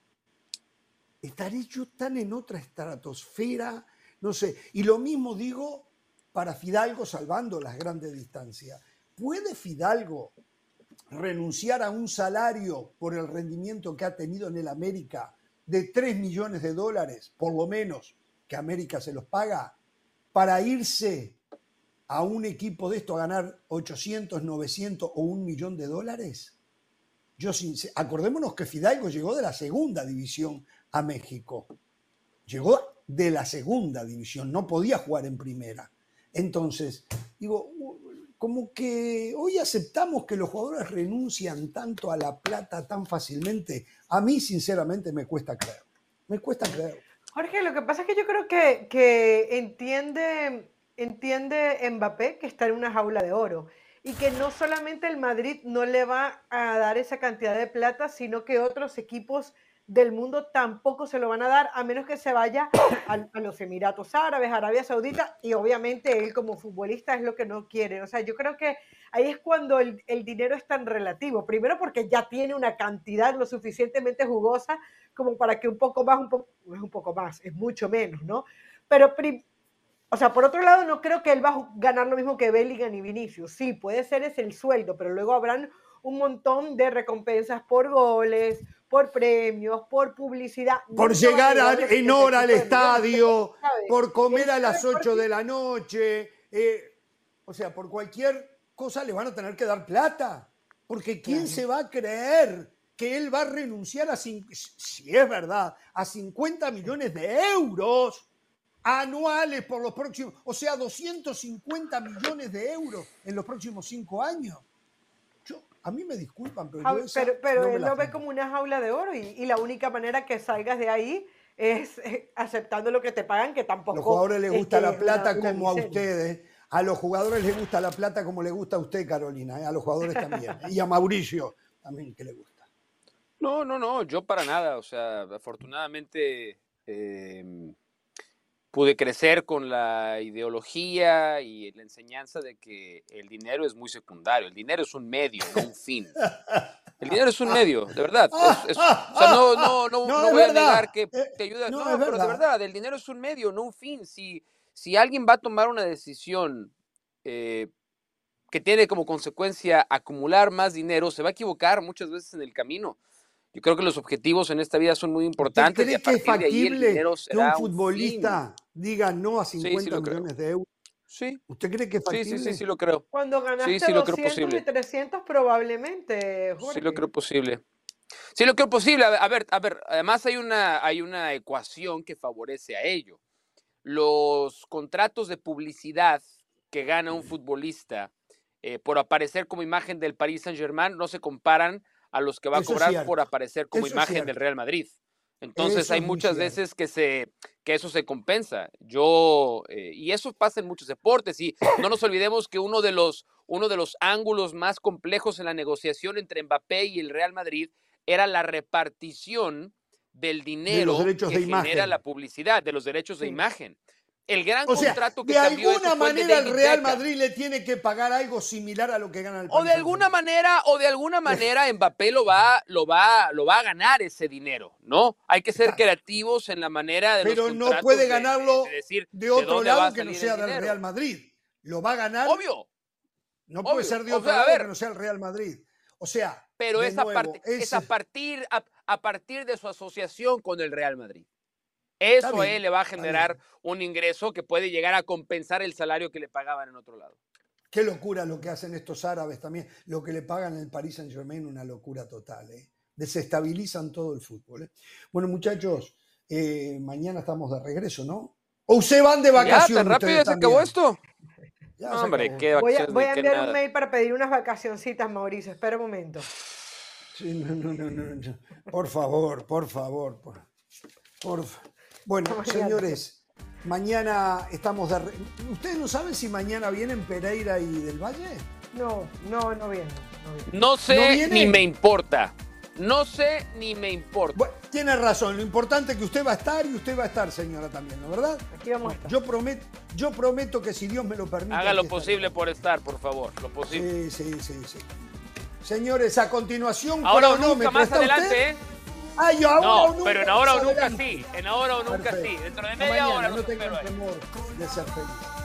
¿estaré yo tan en otra estratosfera? No sé. Y lo mismo digo para Fidalgo, salvando las grandes distancias. ¿Puede Fidalgo renunciar a un salario por el rendimiento que ha tenido en el América de 3 millones de dólares, por lo menos, que América se los paga, para irse a un equipo de esto a ganar 800, 900 o 1 millón de dólares? Acordémonos que Fidalgo llegó de la segunda división a México. Llegó de la segunda división, no podía jugar en primera. Entonces, digo, como que hoy aceptamos que los jugadores renuncian tanto a la plata tan fácilmente. A mí, sinceramente, me cuesta creer. Me cuesta creer. Jorge, lo que pasa es que yo creo que entiende Mbappé que está en una jaula de oro, y que no solamente el Madrid no le va a dar esa cantidad de plata, sino que otros equipos del mundo tampoco se lo van a dar, a menos que se vaya a los Emiratos Árabes, Arabia Saudita, y obviamente él como futbolista es lo que no quiere. O sea, yo creo que ahí es cuando el dinero es tan relativo. Primero porque ya tiene una cantidad lo suficientemente jugosa como para que un poco más, no es un poco más, es mucho menos, ¿no? Pero o sea, por otro lado, no creo que él va a ganar lo mismo que Bellingham y Vinicius. Sí, puede ser ese el sueldo, pero luego habrán un montón de recompensas por goles, por premios, por publicidad. Por llegar en hora al estadio, por comer a las 8 de la noche. O sea, por cualquier cosa le van a tener que dar plata. Porque ¿quién se va a creer que él va a renunciar si es verdad, a 50 millones de euros anuales por los próximos, o sea, 250 millones de euros en los próximos 5 años? A mí me disculpan, pero él lo ve como una jaula de oro, y la única manera que salgas de ahí es aceptando lo que te pagan, que tampoco... A los jugadores les gusta la plata como a ustedes. A los jugadores les gusta la plata como le gusta a usted, Carolina. A los jugadores también. Y a Mauricio también, que le gusta. No, yo para nada. O sea, afortunadamente pude crecer con la ideología y la enseñanza de que el dinero es muy secundario. El dinero es un medio, no un fin. El dinero es un medio, de verdad. O sea, no voy a negar que te ayuda. No, pero de verdad, el dinero es un medio, no un fin. Si alguien va a tomar una decisión que tiene como consecuencia acumular más dinero, se va a equivocar muchas veces en el camino. Yo creo que los objetivos en esta vida son muy importantes. ¿Crees que es factible que un futbolista diga no a 50 millones de euros? Sí. ¿Usted cree que es factible? Sí, lo creo. Cuando ganaste 200 y 300 probablemente, Jorge. Sí lo creo posible. Sí lo creo posible. A ver, además hay una ecuación que favorece a ello. Los contratos de publicidad que gana un futbolista por aparecer como imagen del Paris Saint-Germain no se comparan a los que va a cobrar por aparecer como imagen del Real Madrid. Entonces hay muchas veces que eso se compensa. Y eso pasa en muchos deportes. Y no nos olvidemos que uno de los ángulos más complejos en la negociación entre Mbappé y el Real Madrid era la repartición del dinero que genera la publicidad, de los derechos de imagen. El gran contrato que cambió eso fue el de David Beckham. De alguna manera el Real Madrid le tiene que pagar algo similar a lo que gana el Paris. O de alguna manera Mbappé lo va a ganar ese dinero, ¿no? Hay que ser creativos en la manera de los contratos. Pero no puede ganarlo de otro lado que no sea del Real Madrid. Lo va a ganar. Obvio. No puede ser de otro lado que no sea el Real Madrid. O sea, pero es a partir de su asociación con el Real Madrid. Eso a él le va a generar un ingreso que puede llegar a compensar el salario que le pagaban en otro lado. Qué locura lo que hacen estos árabes también. Lo que le pagan en el Paris Saint-Germain, una locura total. Desestabilizan todo el fútbol. Bueno, muchachos, mañana estamos de regreso, ¿no? ¿O ustedes van de vacaciones? ¿Ya tan rápido se acabó esto? Hombre, qué vacaciones. Voy a enviar un mail para pedir unas vacacioncitas, Mauricio. Espera un momento. Sí, no. Por favor. Bueno, señores, mañana estamos de... ¿Ustedes no saben si mañana vienen Pereira y Del Valle? No vienen. No sé ni me importa. Bueno, tiene razón, lo importante es que usted va a estar y usted va a estar, señora, también, ¿no verdad? Aquí vamos a estar. Yo prometo que si Dios me lo permite... Haga lo posible por estar, por favor, lo posible. Sí. Señores, a continuación... Ahora o nunca, más adelante, pero en ahora o nunca sí. En ahora o nunca sí. Dentro de media hora no tengan temor de ser feliz.